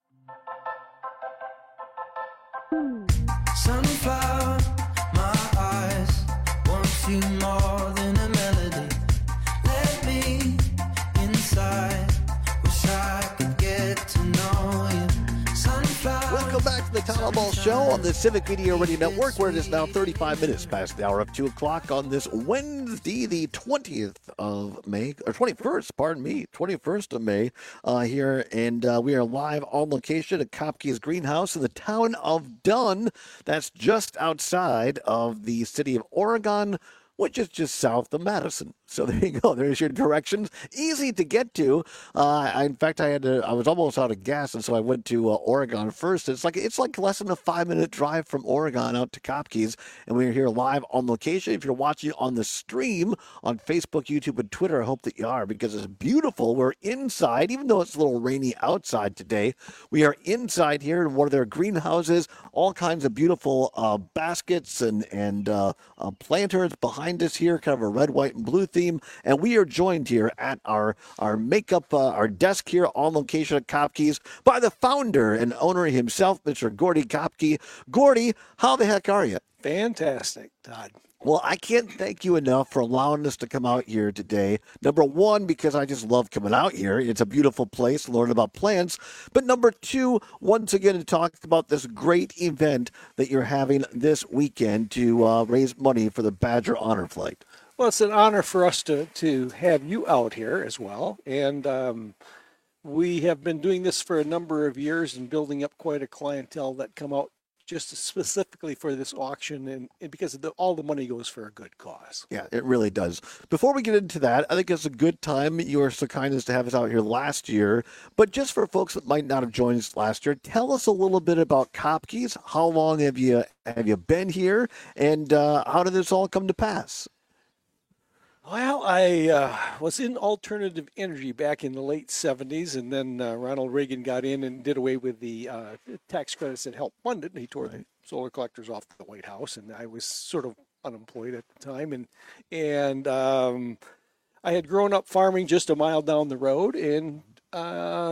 Speaker 29: Sunflower, my eyes want you more than a melody. Let me inside. Wish I could get to know you. Sunflower.
Speaker 18: Welcome back to the Town Hall Show on the Civic Media Radio Network, where it is now thirty-five minutes past the hour of two o'clock on this Wednesday, the twentieth of May, or twenty-first, pardon me, twenty-first of May, uh, here, and uh, we are live on location at Kopke's Greenhouse in the town of Dunn. That's just outside of the city of Oregon, which is just south of Madison. So there you go. There's your directions. Easy to get to. Uh, I, in fact, I had to. I was almost out of gas, and so I went to uh, Oregon first. It's like it's like less than a five-minute drive from Oregon out to Kopke's, and we're here live on location. If you're watching on the stream on Facebook, YouTube, and Twitter, I hope that you are, because it's beautiful. We're inside, even though it's a little rainy outside today. We are inside here in one of their greenhouses. All kinds of beautiful uh, baskets and and uh, uh, planters behind us here, kind of a red, white, and blue theme. And we are joined here at our our makeup, uh, our desk here on location at Kopke's by the founder and owner himself, Mister Gordy Kopke. Gordy, how the heck are you?
Speaker 12: Fantastic, Todd.
Speaker 18: Well, I can't thank you enough for allowing us to come out here today. Number one, because I just love coming out here. It's a beautiful place to learn about plants. But number two, once again, to talk about this great event that you're having this weekend to uh, raise money for the Badger Honor Flight.
Speaker 12: Well, it's an honor for us to, to have you out here as well. And um, we have been doing this for a number of years and building up quite a clientele that come out just specifically for this auction, and, and because the, all the money goes for a good cause.
Speaker 18: Yeah, it really does. Before we get into that, I think it's a good time. You were so kind as to have us out here last year. But just for folks that might not have joined us last year, tell us a little bit about Kopke's. How long have you have you been here, and uh, how did this all come to pass?
Speaker 12: Well, I uh, was in alternative energy back in the late seventies, and then uh, Ronald Reagan got in and did away with the uh, tax credits that helped fund it, and he tore right. the solar collectors off the White House, and I was sort of unemployed at the time, and and um, I had grown up farming just a mile down the road, and uh,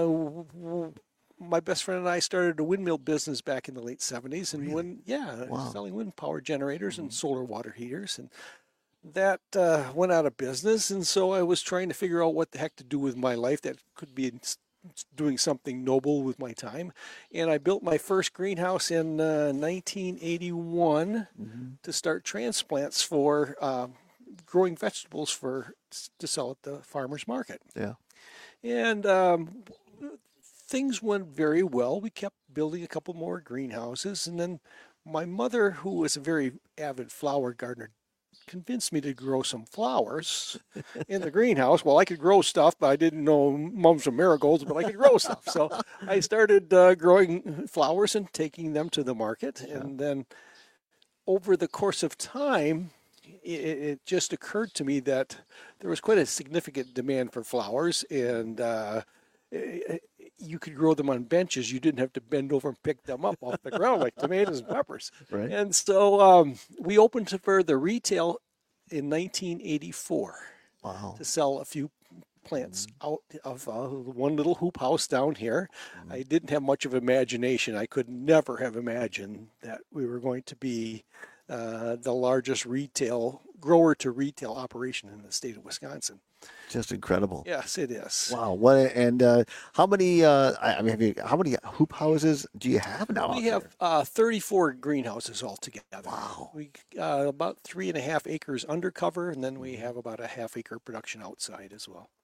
Speaker 12: my best friend and I started a windmill business back in the late seventies, and really? when yeah, wow. selling wind power generators mm-hmm. and solar water heaters, and that uh, went out of business, and so I was trying to figure out what the heck to do with my life that could be doing something noble with my time. And I built my first greenhouse in uh, nineteen eighty-one mm-hmm. to start transplants for uh, growing vegetables for to sell at the farmer's market.
Speaker 18: Yeah.
Speaker 12: And um, things went very well. We kept building a couple more greenhouses, and then my mother, who was a very avid flower gardener, convinced me to grow some flowers in the greenhouse. Well, I could grow stuff, but I didn't know mums and marigolds, but I could grow stuff. So I started uh, growing flowers and taking them to the market. Yeah. And then over the course of time, it, it just occurred to me that there was quite a significant demand for flowers, and uh, it, you could grow them on benches. You didn't have to bend over and pick them up off the ground like tomatoes and peppers.
Speaker 18: Right.
Speaker 12: And so um, we opened for the retail in nineteen eighty-four.
Speaker 18: Wow.
Speaker 12: To sell a few plants mm-hmm. out of uh, one little hoop house down here. Mm-hmm. I didn't have much of imagination. I could never have imagined that we were going to be uh, the largest retail grower to retail operation in the state of Wisconsin.
Speaker 18: Just incredible.
Speaker 12: Yes, it is.
Speaker 18: Wow. What and uh, how many? Uh, I mean, have you, how many hoop houses do you have now?
Speaker 12: We have uh, thirty-four greenhouses altogether.
Speaker 18: Wow.
Speaker 12: We uh, about three and a half acres undercover, and then we have about a half acre production outside as well.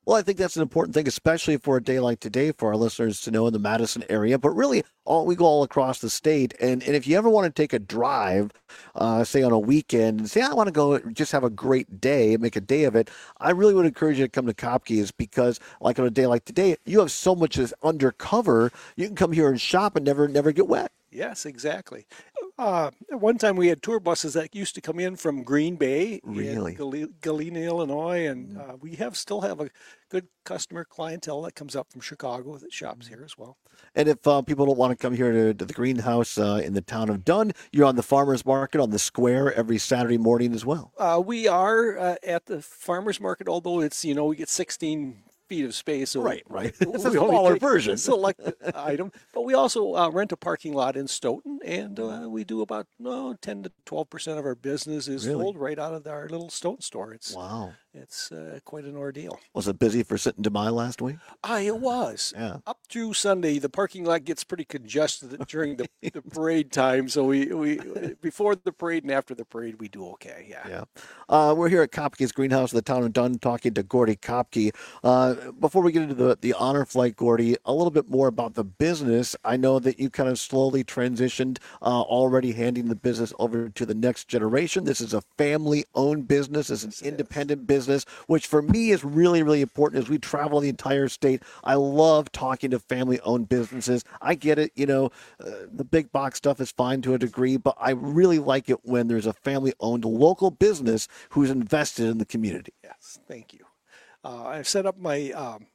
Speaker 18: Well, I think that's an important thing, especially for a day like today, for our listeners to know in the Madison area. But really, all we go all across the state. And, and if you ever want to take a drive, uh, say on a weekend, and say, I want to go just have a great day and make a day of it, I really would encourage you to come to Kopke's because, like on a day like today, you have so much that's undercover. You can come here and shop and never, never get wet.
Speaker 12: Yes, exactly. Uh, at one time we had tour buses that used to come in from Green Bay,
Speaker 18: really,
Speaker 12: Gal- Galena, Illinois, and uh, we have still have a good customer clientele that comes up from Chicago that shops here as well.
Speaker 18: And if uh, people don't want to come here to, to the greenhouse uh, in the town of Dunn, you're on the farmers market on the square every Saturday morning as well.
Speaker 12: Uh, we are uh, at the farmers market, although it's, you know, we get sixteen feet of space. So
Speaker 18: right, right.
Speaker 12: We,
Speaker 18: it's a
Speaker 12: we
Speaker 18: smaller version.
Speaker 12: Select item. But we also uh, rent a parking lot in Stoughton, and uh, we do about no, ten to twelve percent of our business is
Speaker 18: really?
Speaker 12: sold right out of our little Stoughton store. It's,
Speaker 18: wow.
Speaker 12: It's uh, quite an ordeal.
Speaker 18: Was it busy for Sitting Demai last week?
Speaker 12: Ah, it was.
Speaker 18: Yeah.
Speaker 12: Up through Sunday, the parking lot gets pretty congested during the, the parade time. So we, we before the parade and after the parade, we do okay. Yeah.
Speaker 18: Yeah. Uh, we're here at Kopke's Greenhouse in the town of Dunn talking to Gordy Kopke. Uh, before we get into the, the honor flight, Gordy, a little bit more about the business. I know that you kind of slowly transitioned, uh, already handing the business over to the next generation. This is a family-owned business. It's an independent business. Which for me is really, really important as we travel the entire state. I love talking to family-owned businesses. I get it, you know, uh, the big box stuff is fine to a degree, but I really like it when there's a family-owned local business who's invested in the community.
Speaker 12: Yes, thank you. Uh, I've set up my um,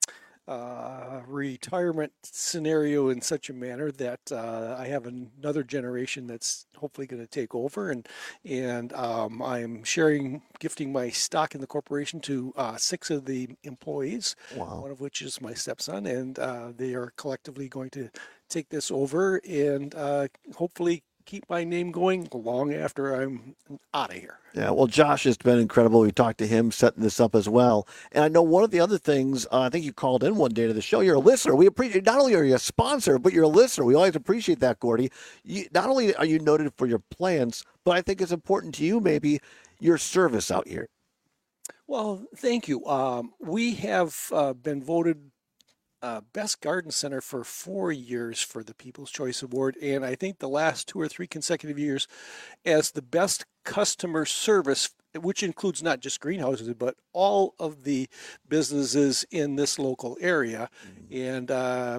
Speaker 12: uh, retirement scenario in such a manner that uh, I have another generation that's hopefully going to take over, and and um, I'm sharing, gifting my stock in the corporation to uh, six of the employees,
Speaker 18: wow.
Speaker 12: one of which is my stepson, and uh, they are collectively going to take this over and uh, hopefully keep my name going long after I'm out of here.
Speaker 18: Yeah, well, Josh has been incredible. We talked to him setting this up as well. And I know one of the other things, uh, I think you called in one day to the show. You're a listener. We appreciate, not only are you a sponsor, but you're a listener. We always appreciate that, Gordy. You, not only are you noted for your plants, but I think it's important to you, maybe, your service out here.
Speaker 12: Well, thank you. Um, we have uh, been voted Uh, Best Garden Center for four years for the People's Choice Award, and I think the last two or three consecutive years as the best customer service, which includes not just greenhouses, but all of the businesses in this local area. Mm-hmm. And uh,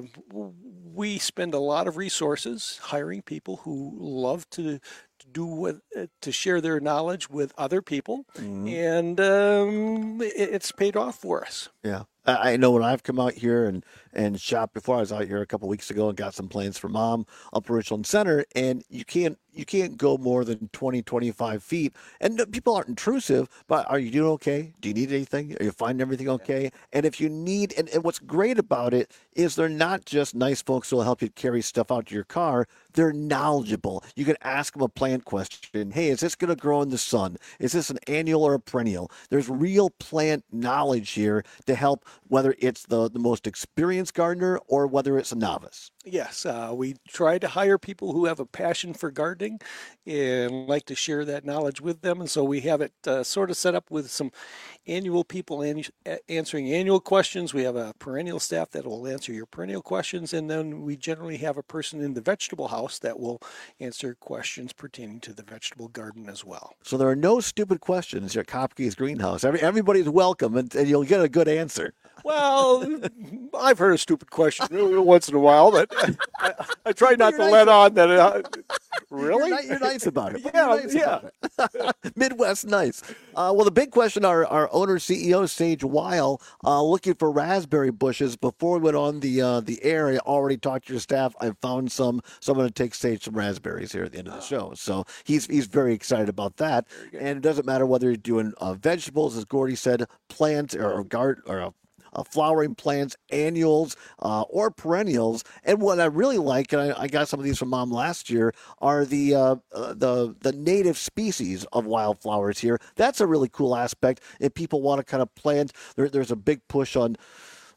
Speaker 12: we spend a lot of resources hiring people who love to do with uh, to share their knowledge with other people, mm-hmm. and um, it, it's paid off for us.
Speaker 18: Yeah. I know when I've come out here and, and shopped before, I was out here a couple of weeks ago and got some plants for Mom up at Richland Center, and you can't you can't go more than twenty, twenty-five feet. And people aren't intrusive, but are you doing okay? Do you need anything? Are you finding everything okay? Yeah. And if you need, and, and what's great about it is they're not just nice folks who will help you carry stuff out to your car. They're knowledgeable. You can ask them a plant question. Hey, is this going to grow in the sun? Is this an annual or a perennial? There's real plant knowledge here to help, whether it's the, the most experienced gardener or whether it's a novice.
Speaker 12: Yes, uh, we try to hire people who have a passion for gardening and like to share that knowledge with them. And so we have it uh, sort of set up with some annual people an- answering annual questions. We have a perennial staff that will answer your perennial questions. And then we generally have a person in the vegetable house that will answer questions pertaining to the vegetable garden as well.
Speaker 18: So there are no stupid questions at Kopke's Greenhouse. Every, everybody's welcome, and, and you'll get a good answer.
Speaker 12: Well, I've heard a stupid question once in a while, but I, I try not to nice let on that. Uh, really?
Speaker 18: You're, you're nice about it.
Speaker 12: Yeah,
Speaker 18: nice
Speaker 12: yeah.
Speaker 18: About it. Midwest nice. Uh, well, the big question, our, our owner, C E O, Sage Weil, uh, looking for raspberry bushes. Before we went on the uh, the air, I already talked to your staff. I found some, so I'm going to take Sage some raspberries here at the end of the show. So he's he's very excited about that. And it doesn't matter whether you're doing uh, vegetables, as Gordy said, plants, or, or garden, or a Uh, flowering plants, annuals, uh, or perennials. And what I really like, and I, I got some of these from Mom last year, are the uh, uh, the the native species of wildflowers here. That's a really cool aspect. If people want to kind of plant, there, there's a big push on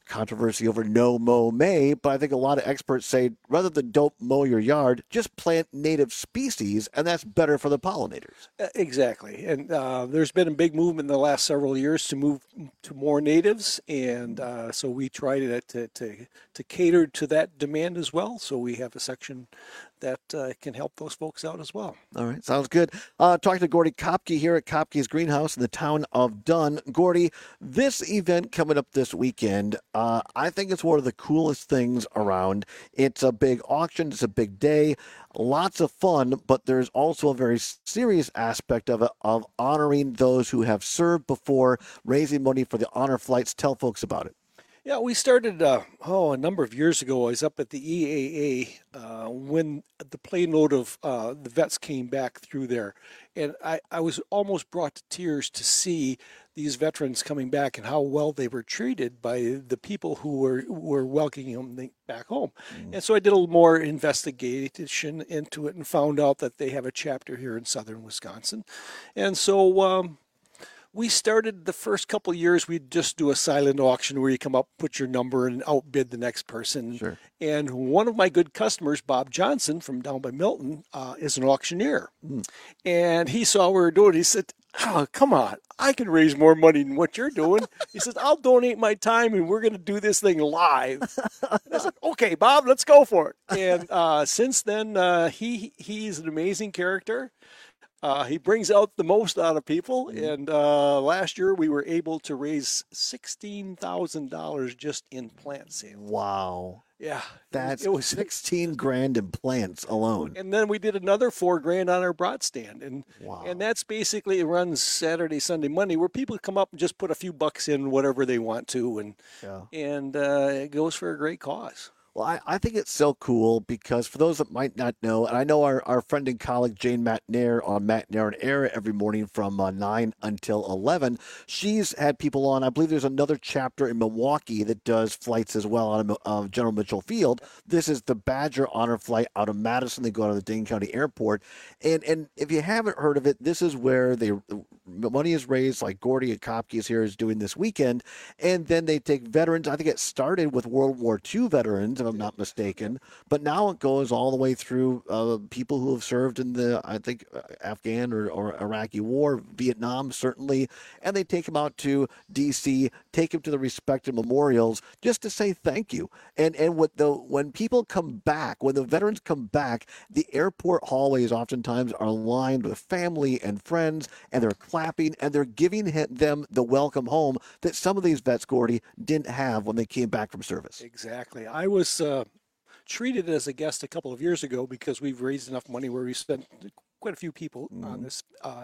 Speaker 18: controversy over no mow May, but I think a lot of experts say rather than don't mow your yard, just plant native species, and that's better for the pollinators.
Speaker 12: Uh, exactly. And uh, there's been a big movement in the last several years to move to more natives, and uh, so we try to, to, to, to cater to that demand as well. So we have a section that uh, can help those folks out as well.
Speaker 18: All right, sounds good. Uh, talking to Gordy Kopke here at Kopke's Greenhouse in the town of Dunn. Gordy, this event coming up this weekend, uh, I think it's one of the coolest things around. It's a big auction. It's a big day. Lots of fun, but there's also a very serious aspect of it, of honoring those who have served before, raising money for the honor flights. Tell folks about it.
Speaker 12: Yeah, we started, uh, oh, a number of years ago. I was up at the E A A uh, when the plane load of uh, the vets came back through there. And I, I was almost brought to tears to see these veterans coming back and how well they were treated by the people who were, were welcoming them back home. Mm. And so I did a little more investigation into it and found out that they have a chapter here in southern Wisconsin. And so... Um, We started the first couple of years, we'd just do a silent auction where you come up, put your number, and outbid the next person.
Speaker 18: Sure.
Speaker 12: And one of my good customers, Bob Johnson from down by Milton, uh, is an auctioneer. Mm. And he saw what we were doing. He said, oh, come on, I can raise more money than what you're doing. He says, I'll donate my time, and we're going to do this thing live. And I said, okay, Bob, let's go for it. And uh, since then, uh, he he's an amazing character. Uh, he brings out the most out of people, and uh, last year we were able to raise sixteen thousand dollars just in plant sales.
Speaker 18: Wow.
Speaker 12: Yeah.
Speaker 18: That's
Speaker 12: it was
Speaker 18: sixteen grand in plants alone.
Speaker 12: And then we did another four grand on our brat stand. And
Speaker 18: wow.
Speaker 12: and that's basically, it runs Saturday, Sunday, Monday, where people come up and just put a few bucks in, whatever they want to, and,
Speaker 18: yeah.
Speaker 12: and uh, it goes for a great cause.
Speaker 18: Well, I, I think it's so cool because for those that might not know, and I know our, our friend and colleague Jane Matnair on Matnair and Air every morning from uh, nine until eleven, she's had people on. I believe there's another chapter in Milwaukee that does flights as well out of uh, General Mitchell Field. This is the Badger Honor Flight out of Madison. They go out of the Dane County Airport. And and if you haven't heard of it, this is where they money is raised, like Gordy at Kopke's here is doing this weekend. And then they take veterans. I think it started with World War Two veterans, if I'm not mistaken, but now it goes all the way through uh, people who have served in the, I think, uh, Afghan or, or Iraqi war, Vietnam, certainly, and they take them out to D C, take them to the respective memorials just to say thank you. And and with the, when people come back, when the veterans come back, the airport hallways oftentimes are lined with family and friends, and they're clapping, and they're giving them the welcome home that some of these vets, Gordy, didn't have when they came back from service.
Speaker 12: Exactly. I was uh, treated as a guest a couple of years ago because we've raised enough money where we spent quite a few people mm. on this uh,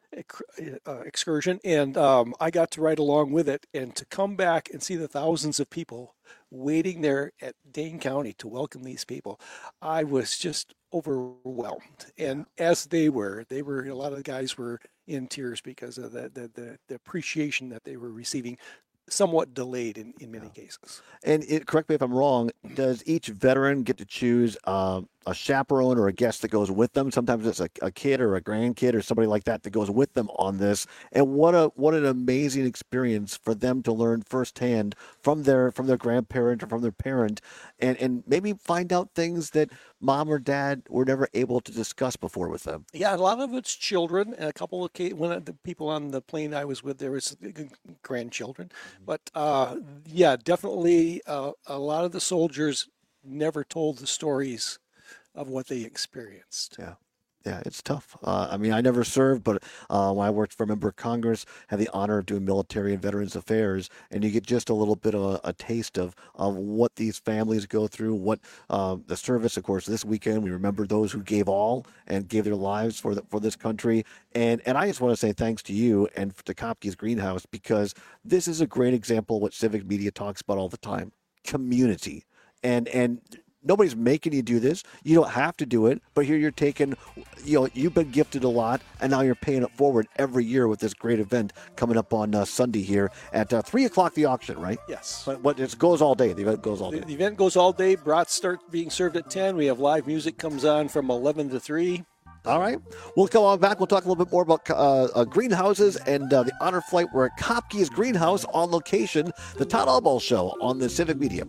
Speaker 12: uh, excursion, and um, I got to ride along with it, and to come back and see the thousands of people waiting there at Dane County to welcome these people, I was just overwhelmed. And as they were, they were, a lot of the guys were in tears because of the, the, the, the appreciation that they were receiving, somewhat delayed in, in many yeah. cases.
Speaker 18: And it, correct me if I'm wrong, does each veteran get to choose uh, a chaperone or a guest that goes with them? Sometimes it's a, a kid or a grandkid or somebody like that that goes with them on this. And what a what an amazing experience for them to learn firsthand from their from their grandparent or from their parent, and, and maybe find out things that mom or dad were never able to discuss before with them.
Speaker 12: Yeah, a lot of it's children, and a couple of when the people on the plane I was with, there was grandchildren. Mm-hmm. But uh, yeah, definitely uh, a lot of the soldiers never told the stories of what they experienced.
Speaker 18: Yeah. Yeah, it's tough. Uh, I mean, I never served, but uh, when I worked for a member of Congress, had the honor of doing military and veterans affairs, and you get just a little bit of a, a taste of, of what these families go through, what uh, the service, of course, this weekend, we remember those who gave all and gave their lives for the, for this country. And and I just want to say thanks to you and to Kopke's Greenhouse, because this is a great example of what civic media talks about all the time, community. And and nobody's making you do this. You don't have to do it, but here you're taking, you know, you've been gifted a lot, and now you're paying it forward every year with this great event coming up on uh, Sunday here at uh, three o'clock, the auction, right?
Speaker 12: Yes.
Speaker 18: But, but it goes all day. The event goes all day.
Speaker 12: The, the event goes all day. Brats start being served at ten. We have live music comes on from eleven to three.
Speaker 18: All right. We'll come on back. We'll talk a little bit more about uh, uh, greenhouses and uh, the honor flight. We're at Kopke's Greenhouse on location. The Todd Albaugh Show on the Civic Media.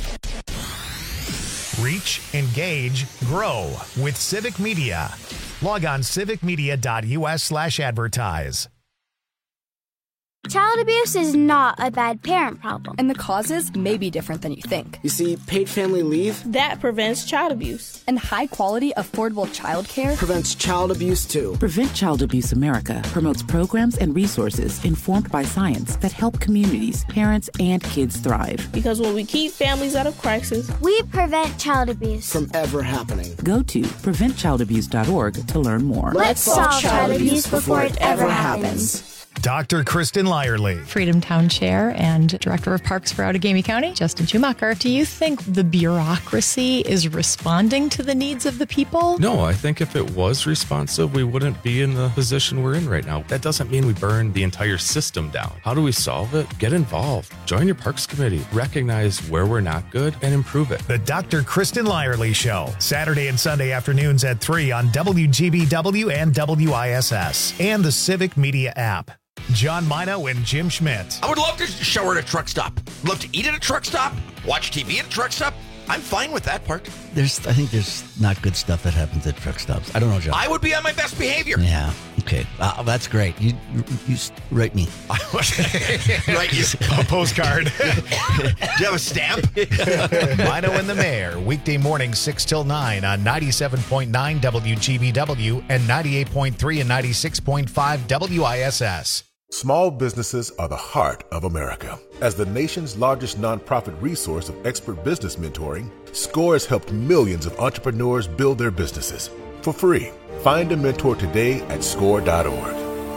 Speaker 1: Reach, engage, grow with Civic Media. Log on civicmedia.us slash advertise.
Speaker 13: Child abuse is not a bad parent problem.
Speaker 14: And the causes may be different than you think.
Speaker 15: You see, paid family leave,
Speaker 14: that prevents child abuse. And high-quality, affordable child care
Speaker 15: prevents child abuse, too.
Speaker 17: Prevent Child Abuse America promotes programs and resources informed by science that help communities, parents, and kids thrive.
Speaker 14: Because when we keep families out of crisis,
Speaker 13: we prevent child abuse
Speaker 15: from ever happening.
Speaker 17: Go to prevent child abuse dot org to learn more.
Speaker 13: Let's solve child abuse before it ever happens.
Speaker 1: Doctor Kristen Lyerly.
Speaker 21: Freedom Town Chair and Director of Parks for Outagamie County, Justin Schumacher. Do you think the bureaucracy is responding to the needs of the people?
Speaker 26: No, I think if it was responsive, we wouldn't be in the position we're in right now. That doesn't mean we burn the entire system down. How do we solve it? Get involved. Join your Parks Committee. Recognize where we're not good and improve it.
Speaker 1: The Doctor Kristen Lyerly Show. Saturday and Sunday afternoons at three on W G B W and W I S S and the Civic Media app. John Mino and Jim Schmidt.
Speaker 22: I would love to shower at a truck stop. Love to eat at a truck stop. Watch T V at a truck stop. I'm fine with that part.
Speaker 23: There's, I think there's not good stuff that happens at truck stops. I don't know, John.
Speaker 22: I would be on my best behavior.
Speaker 23: Yeah. Okay. Uh, that's great. You, you, you write me.
Speaker 22: Right. You.
Speaker 1: A postcard.
Speaker 22: Do you have a stamp?
Speaker 1: Mino and the Mayor, weekday morning six till nine on ninety-seven point nine W G B W and ninety-eight point three and ninety-six point five W I S S.
Speaker 24: Small businesses are the heart of America. As the nation's largest nonprofit resource of expert business mentoring, SCORE has helped millions of entrepreneurs build their businesses for free. Find a mentor today at score dot org.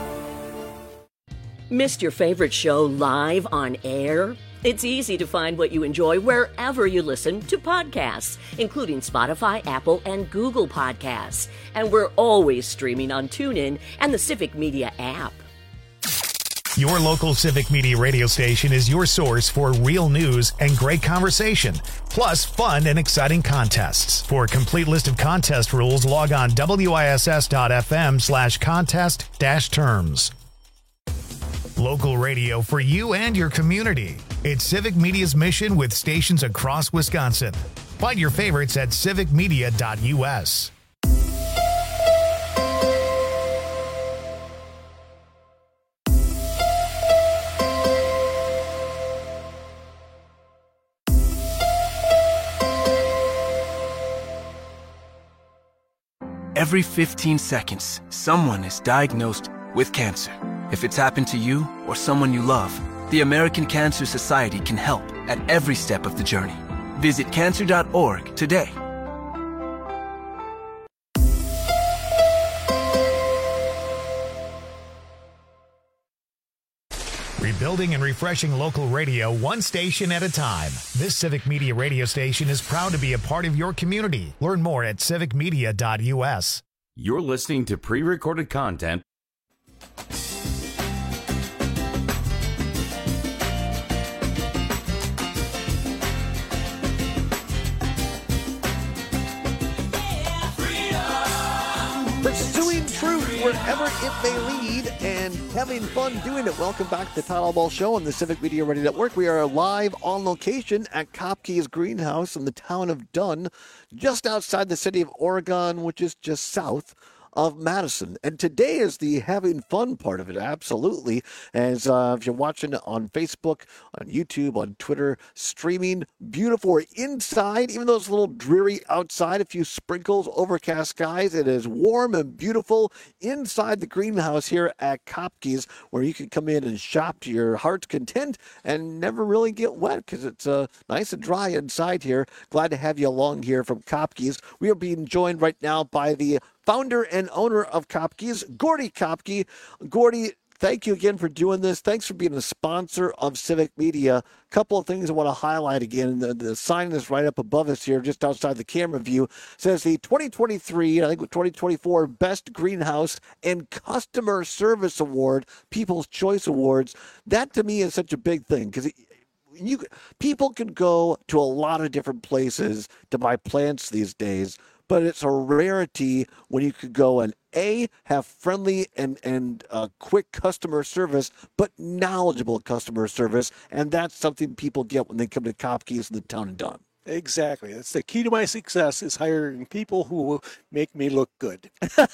Speaker 25: Missed your favorite show live on air? It's easy to find what you enjoy wherever you listen to podcasts, including Spotify, Apple, and Google Podcasts. And we're always streaming on TuneIn and the Civic Media app.
Speaker 1: Your local Civic Media radio station is your source for real news and great conversation, plus fun and exciting contests. For a complete list of contest rules, log on W I S S dot F M slash contest dash terms. Local radio for you and your community. It's Civic Media's mission with stations across Wisconsin. Find your favorites at civic media dot U S.
Speaker 30: Every fifteen seconds, someone is diagnosed with cancer. If it's happened to you or someone you love, the American Cancer Society can help at every step of the journey. Visit cancer dot org today.
Speaker 1: Rebuilding and refreshing local radio one station at a time. This Civic Media radio station is proud to be a part of your community. Learn more at civic media dot U S.
Speaker 16: You're listening to pre-recorded content.
Speaker 18: Pursuing truth wherever it may lead and having fun doing it. Welcome back to the Todd Albaugh Show on the Civic Media Radio Network. We are live on location at Kopke's Greenhouse in the town of Dunn, just outside the city of Oregon, which is just south of Madison. And today is the having fun part of it, absolutely. As uh, if you're watching it on Facebook, on YouTube, on Twitter, streaming, beautiful. We're inside, even though it's a little dreary outside, a few sprinkles, overcast skies. It is warm and beautiful inside the greenhouse here at Kopke's, where you can come in and shop to your heart's content and never really get wet because it's uh, nice and dry inside here. Glad to have you along here from Kopke's. We are being joined right now by the founder and owner of Kopke's, Gordy Kopke. Gordy, thank you again for doing this. Thanks for being a sponsor of Civic Media. A couple of things I want to highlight again. The, the sign is right up above us here, just outside the camera view. It says the twenty twenty-three, I think twenty twenty-four Best Greenhouse and Customer Service Award, People's Choice Awards. That to me is such a big thing because you people can go to a lot of different places to buy plants these days. but it's a rarity when you could go and A, have friendly and, and uh, quick customer service, but knowledgeable customer service. And that's something people get when they come to Kopke's in the town of Dunn.
Speaker 12: Exactly. That's the key to my success, is hiring people who will make me look good.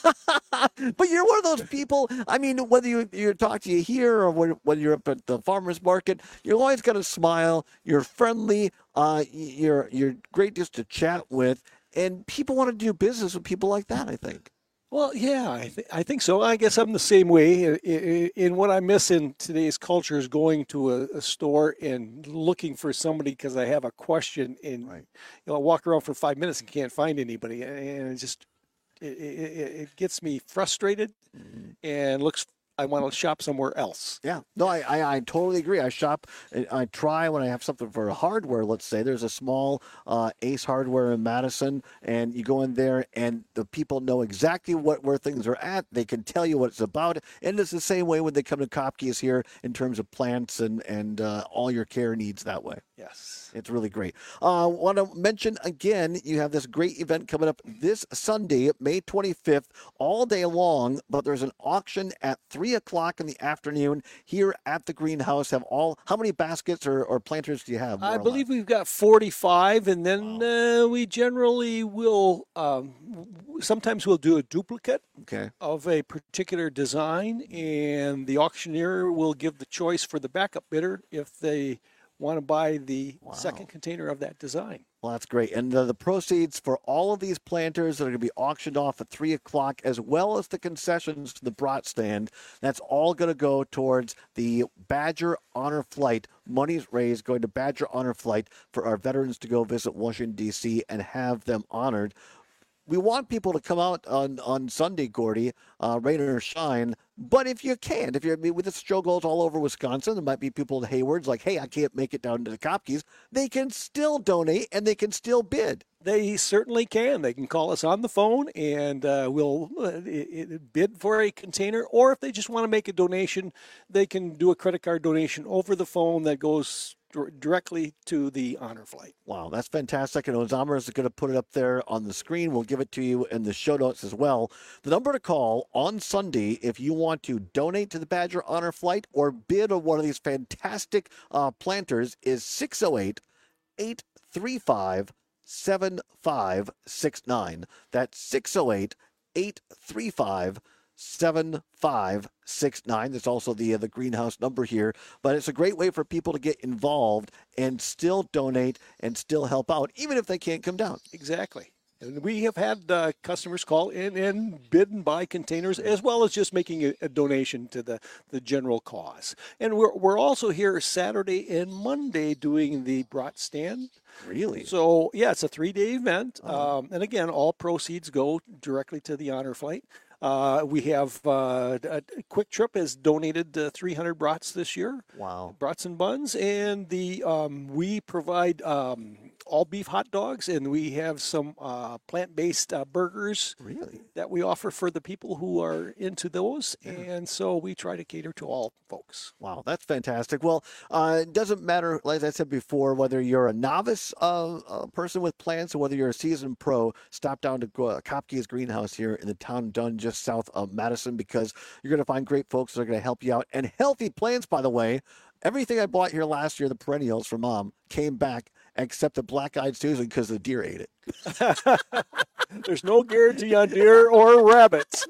Speaker 18: But you're one of those people, I mean, whether you, you're talking to you here or when, when you're up at the farmer's market, you're always got to smile. You're friendly. Uh, you're, you're great just to chat with. And people want to do business with people like that, I think.
Speaker 12: Well, yeah, I, th- I think so. I guess I'm the same way. In, in, in what I miss in today's culture is going to a, a store and looking for somebody because I have a question, and right. you know, I walk around for five minutes and can't find anybody, and it just it, it, it gets me frustrated mm-hmm. and looks. I want to shop somewhere else.
Speaker 18: Yeah, no, I, I, I totally agree. I shop, I try when I have something for hardware. Let's say there's a small uh, Ace Hardware in Madison, and you go in there, and the people know exactly what where things are at. They can tell you what it's about, and it's the same way when they come to Kopke's here in terms of plants and and uh, all your care needs that way.
Speaker 12: Yes,
Speaker 18: it's really great. I uh, want to mention again, you have this great event coming up this Sunday, May twenty-fifth, all day long. But there's an auction at three o'clock in the afternoon here at the greenhouse. Have all how many baskets or, or planters do you have?
Speaker 12: I believe we've got forty-five, and then wow. uh, we generally will um, sometimes we'll do a duplicate
Speaker 18: okay.
Speaker 12: of a particular design, and the auctioneer will give the choice for the backup bidder if they want to buy the wow. second container of that design.
Speaker 18: Well, that's great. And uh, the proceeds for all of these planters that are going to be auctioned off at three o'clock, as well as the concessions to the Brat stand, that's all going to go towards the Badger Honor Flight. Money's raised going to Badger Honor Flight for our veterans to go visit Washington, D C and have them honored. We want people to come out on, on Sunday, Gordy, uh, rain or shine. But if you can't, if you're with the show goes all over Wisconsin, there might be people at Hayward's like, hey, I can't make it down to the Kopke's. They can still donate and they can still bid.
Speaker 12: They certainly can. They can call us on the phone and uh, we'll uh, it, it bid for a container. Or if they just want to make a donation, they can do a credit card donation over the phone that goes directly to the honor flight.
Speaker 18: Wow, that's fantastic. And Ozama is going to put it up there on the screen. We'll give it to you in the show notes as well. The number to call on Sunday if you want to donate to the Badger Honor Flight or bid on one of these fantastic uh, planters is six oh eight, eight three five, seven five six nine. That's six oh eight, eight three five, seven five six nine. That's also the uh, the greenhouse number here. But it's a great way for people to get involved and still donate and still help out, even if they can't come down.
Speaker 12: Exactly. And we have had uh, customers call in and bid and buy containers, as well as just making a, a donation to the, the general cause. And we're we're also here Saturday and Monday doing the Brat stand.
Speaker 18: Really?
Speaker 12: So, yeah, it's a three-day event. Uh-huh. Um, and again, all proceeds go directly to the honor flight. Uh, we have uh, a Quick Trip has donated uh, three hundred brats this year.
Speaker 18: Wow.
Speaker 12: Brats and buns. And the um, we provide um, all beef hot dogs, and we have some uh, plant-based uh, burgers
Speaker 18: really?
Speaker 12: that we offer for the people who are into those. Yeah. And so we try to cater to all folks.
Speaker 18: Wow, that's fantastic. Well, uh, it doesn't matter, like I said before, whether you're a novice uh, uh, person with plants or whether you're a seasoned pro, stop down to uh, Kopke's Greenhouse here in the town of Dunn, just south of Madison, because you're going to find great folks that are going to help you out. And healthy plants, by the way. Everything I bought here last year, the perennials for Mom, came back except the black-eyed Susan because the deer ate it.
Speaker 12: There's no guarantee on deer or rabbits.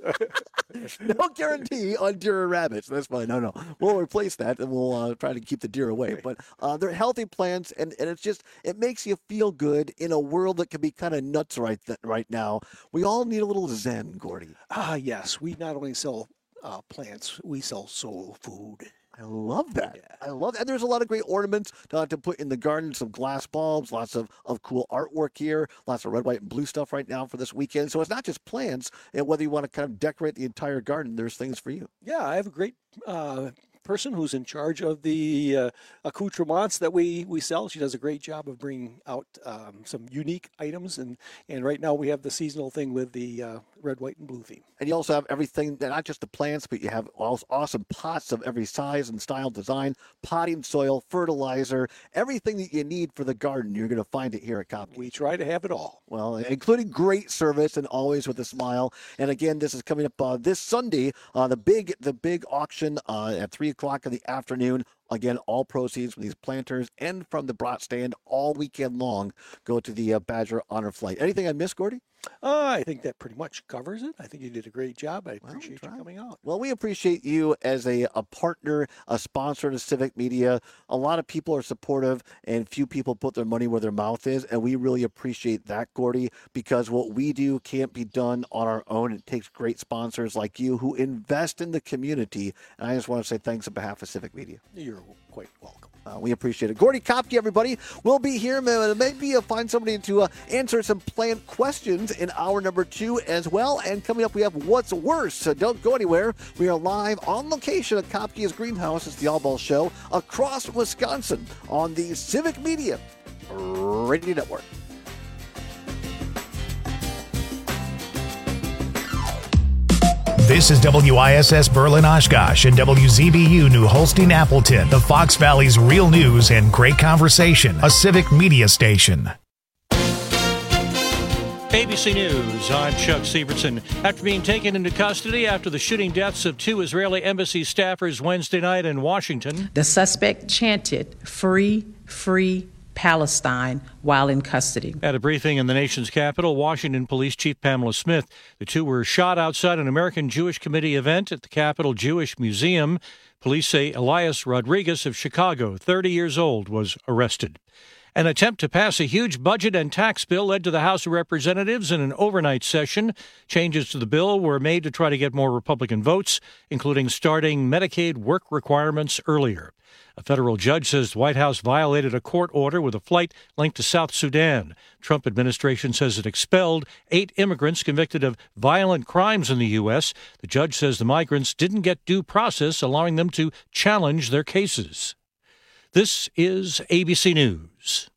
Speaker 18: No guarantee on deer or rabbits. That's fine. No, no. We'll replace that, and we'll uh, try to keep the deer away. But uh, they're healthy plants, and, and it's just, it makes you feel good in a world that can be kind of nuts right th- right now. We all need a little zen, Gordy.
Speaker 12: Ah, yes. We not only sell uh, plants, we sell soul food.
Speaker 18: I love that. Yeah. I love that. And there's a lot of great ornaments to, to put in the garden, some glass bulbs, lots of, of cool artwork here, lots of red, white, and blue stuff right now for this weekend. So it's not just plants, and whether you want to kind of decorate the entire garden, there's things for you.
Speaker 12: Yeah, I have a great uh, person who's in charge of the uh, accoutrements that we, we sell. She does a great job of bringing out um, some unique items. And, and right now we have the seasonal thing with the uh, red, white, and blue theme.
Speaker 18: And you also have everything, not just the plants, but you have all awesome pots of every size and style, design, potting soil, fertilizer, everything that you need for the garden. You're going to find it here at Kopke.
Speaker 12: We try to have it all.
Speaker 18: Well, including great service and always with a smile. And again, this is coming up uh, this Sunday, uh, the big the big auction uh, at three o'clock in the afternoon. Again, all proceeds from these planters and from the brat stand all weekend long go to the uh, Badger Honor Flight. Anything I missed, Gordy?
Speaker 12: Uh, I think that pretty much covers it. I think you did a great job. I appreciate well, you coming out.
Speaker 18: Well, we appreciate you as a, a partner, a sponsor to Civic Media. A lot of people are supportive, and few people put their money where their mouth is, and we really appreciate that, Gordy, because what we do can't be done on our own. It takes great sponsors like you who invest in the community, and I just want to say thanks on behalf of Civic Media.
Speaker 12: You're quite welcome.
Speaker 18: Uh, we appreciate it. Gordy Kopke, everybody. We'll be here. Maybe uh, find somebody to uh, answer some plant questions in hour number two as well. And coming up, we have What's Worse. So don't go anywhere. We are live on location at Kopke's Greenhouse. It's the All Ball Show across Wisconsin on the Civic Media Radio Network.
Speaker 1: This is W I S S Berlin Oshkosh and W Z B U New Holstein Appleton, the Fox Valley's real news and great conversation, a Civic Media station.
Speaker 2: A B C News, I'm Chuck Sievertson. After being taken into custody after the shooting deaths of two Israeli embassy staffers Wednesday night in Washington,
Speaker 5: the suspect chanted, "Free, free Palestine," while in custody.
Speaker 2: At a briefing in the nation's capital, Washington Police Chief Pamela Smith, the two were shot outside an American Jewish Committee event at the Capitol Jewish Museum. Police say Elias Rodriguez of Chicago, thirty years old, was arrested. An attempt to pass a huge budget and tax bill led to the House of Representatives in an overnight session. Changes to the bill were made to try to get more Republican votes, including starting Medicaid work requirements earlier. A federal judge says the White House violated a court order with a flight linked to South Sudan. Trump administration says it expelled eight immigrants convicted of violent crimes in the U S. The judge says the migrants didn't get due process, allowing them to challenge their cases. This is A B C News.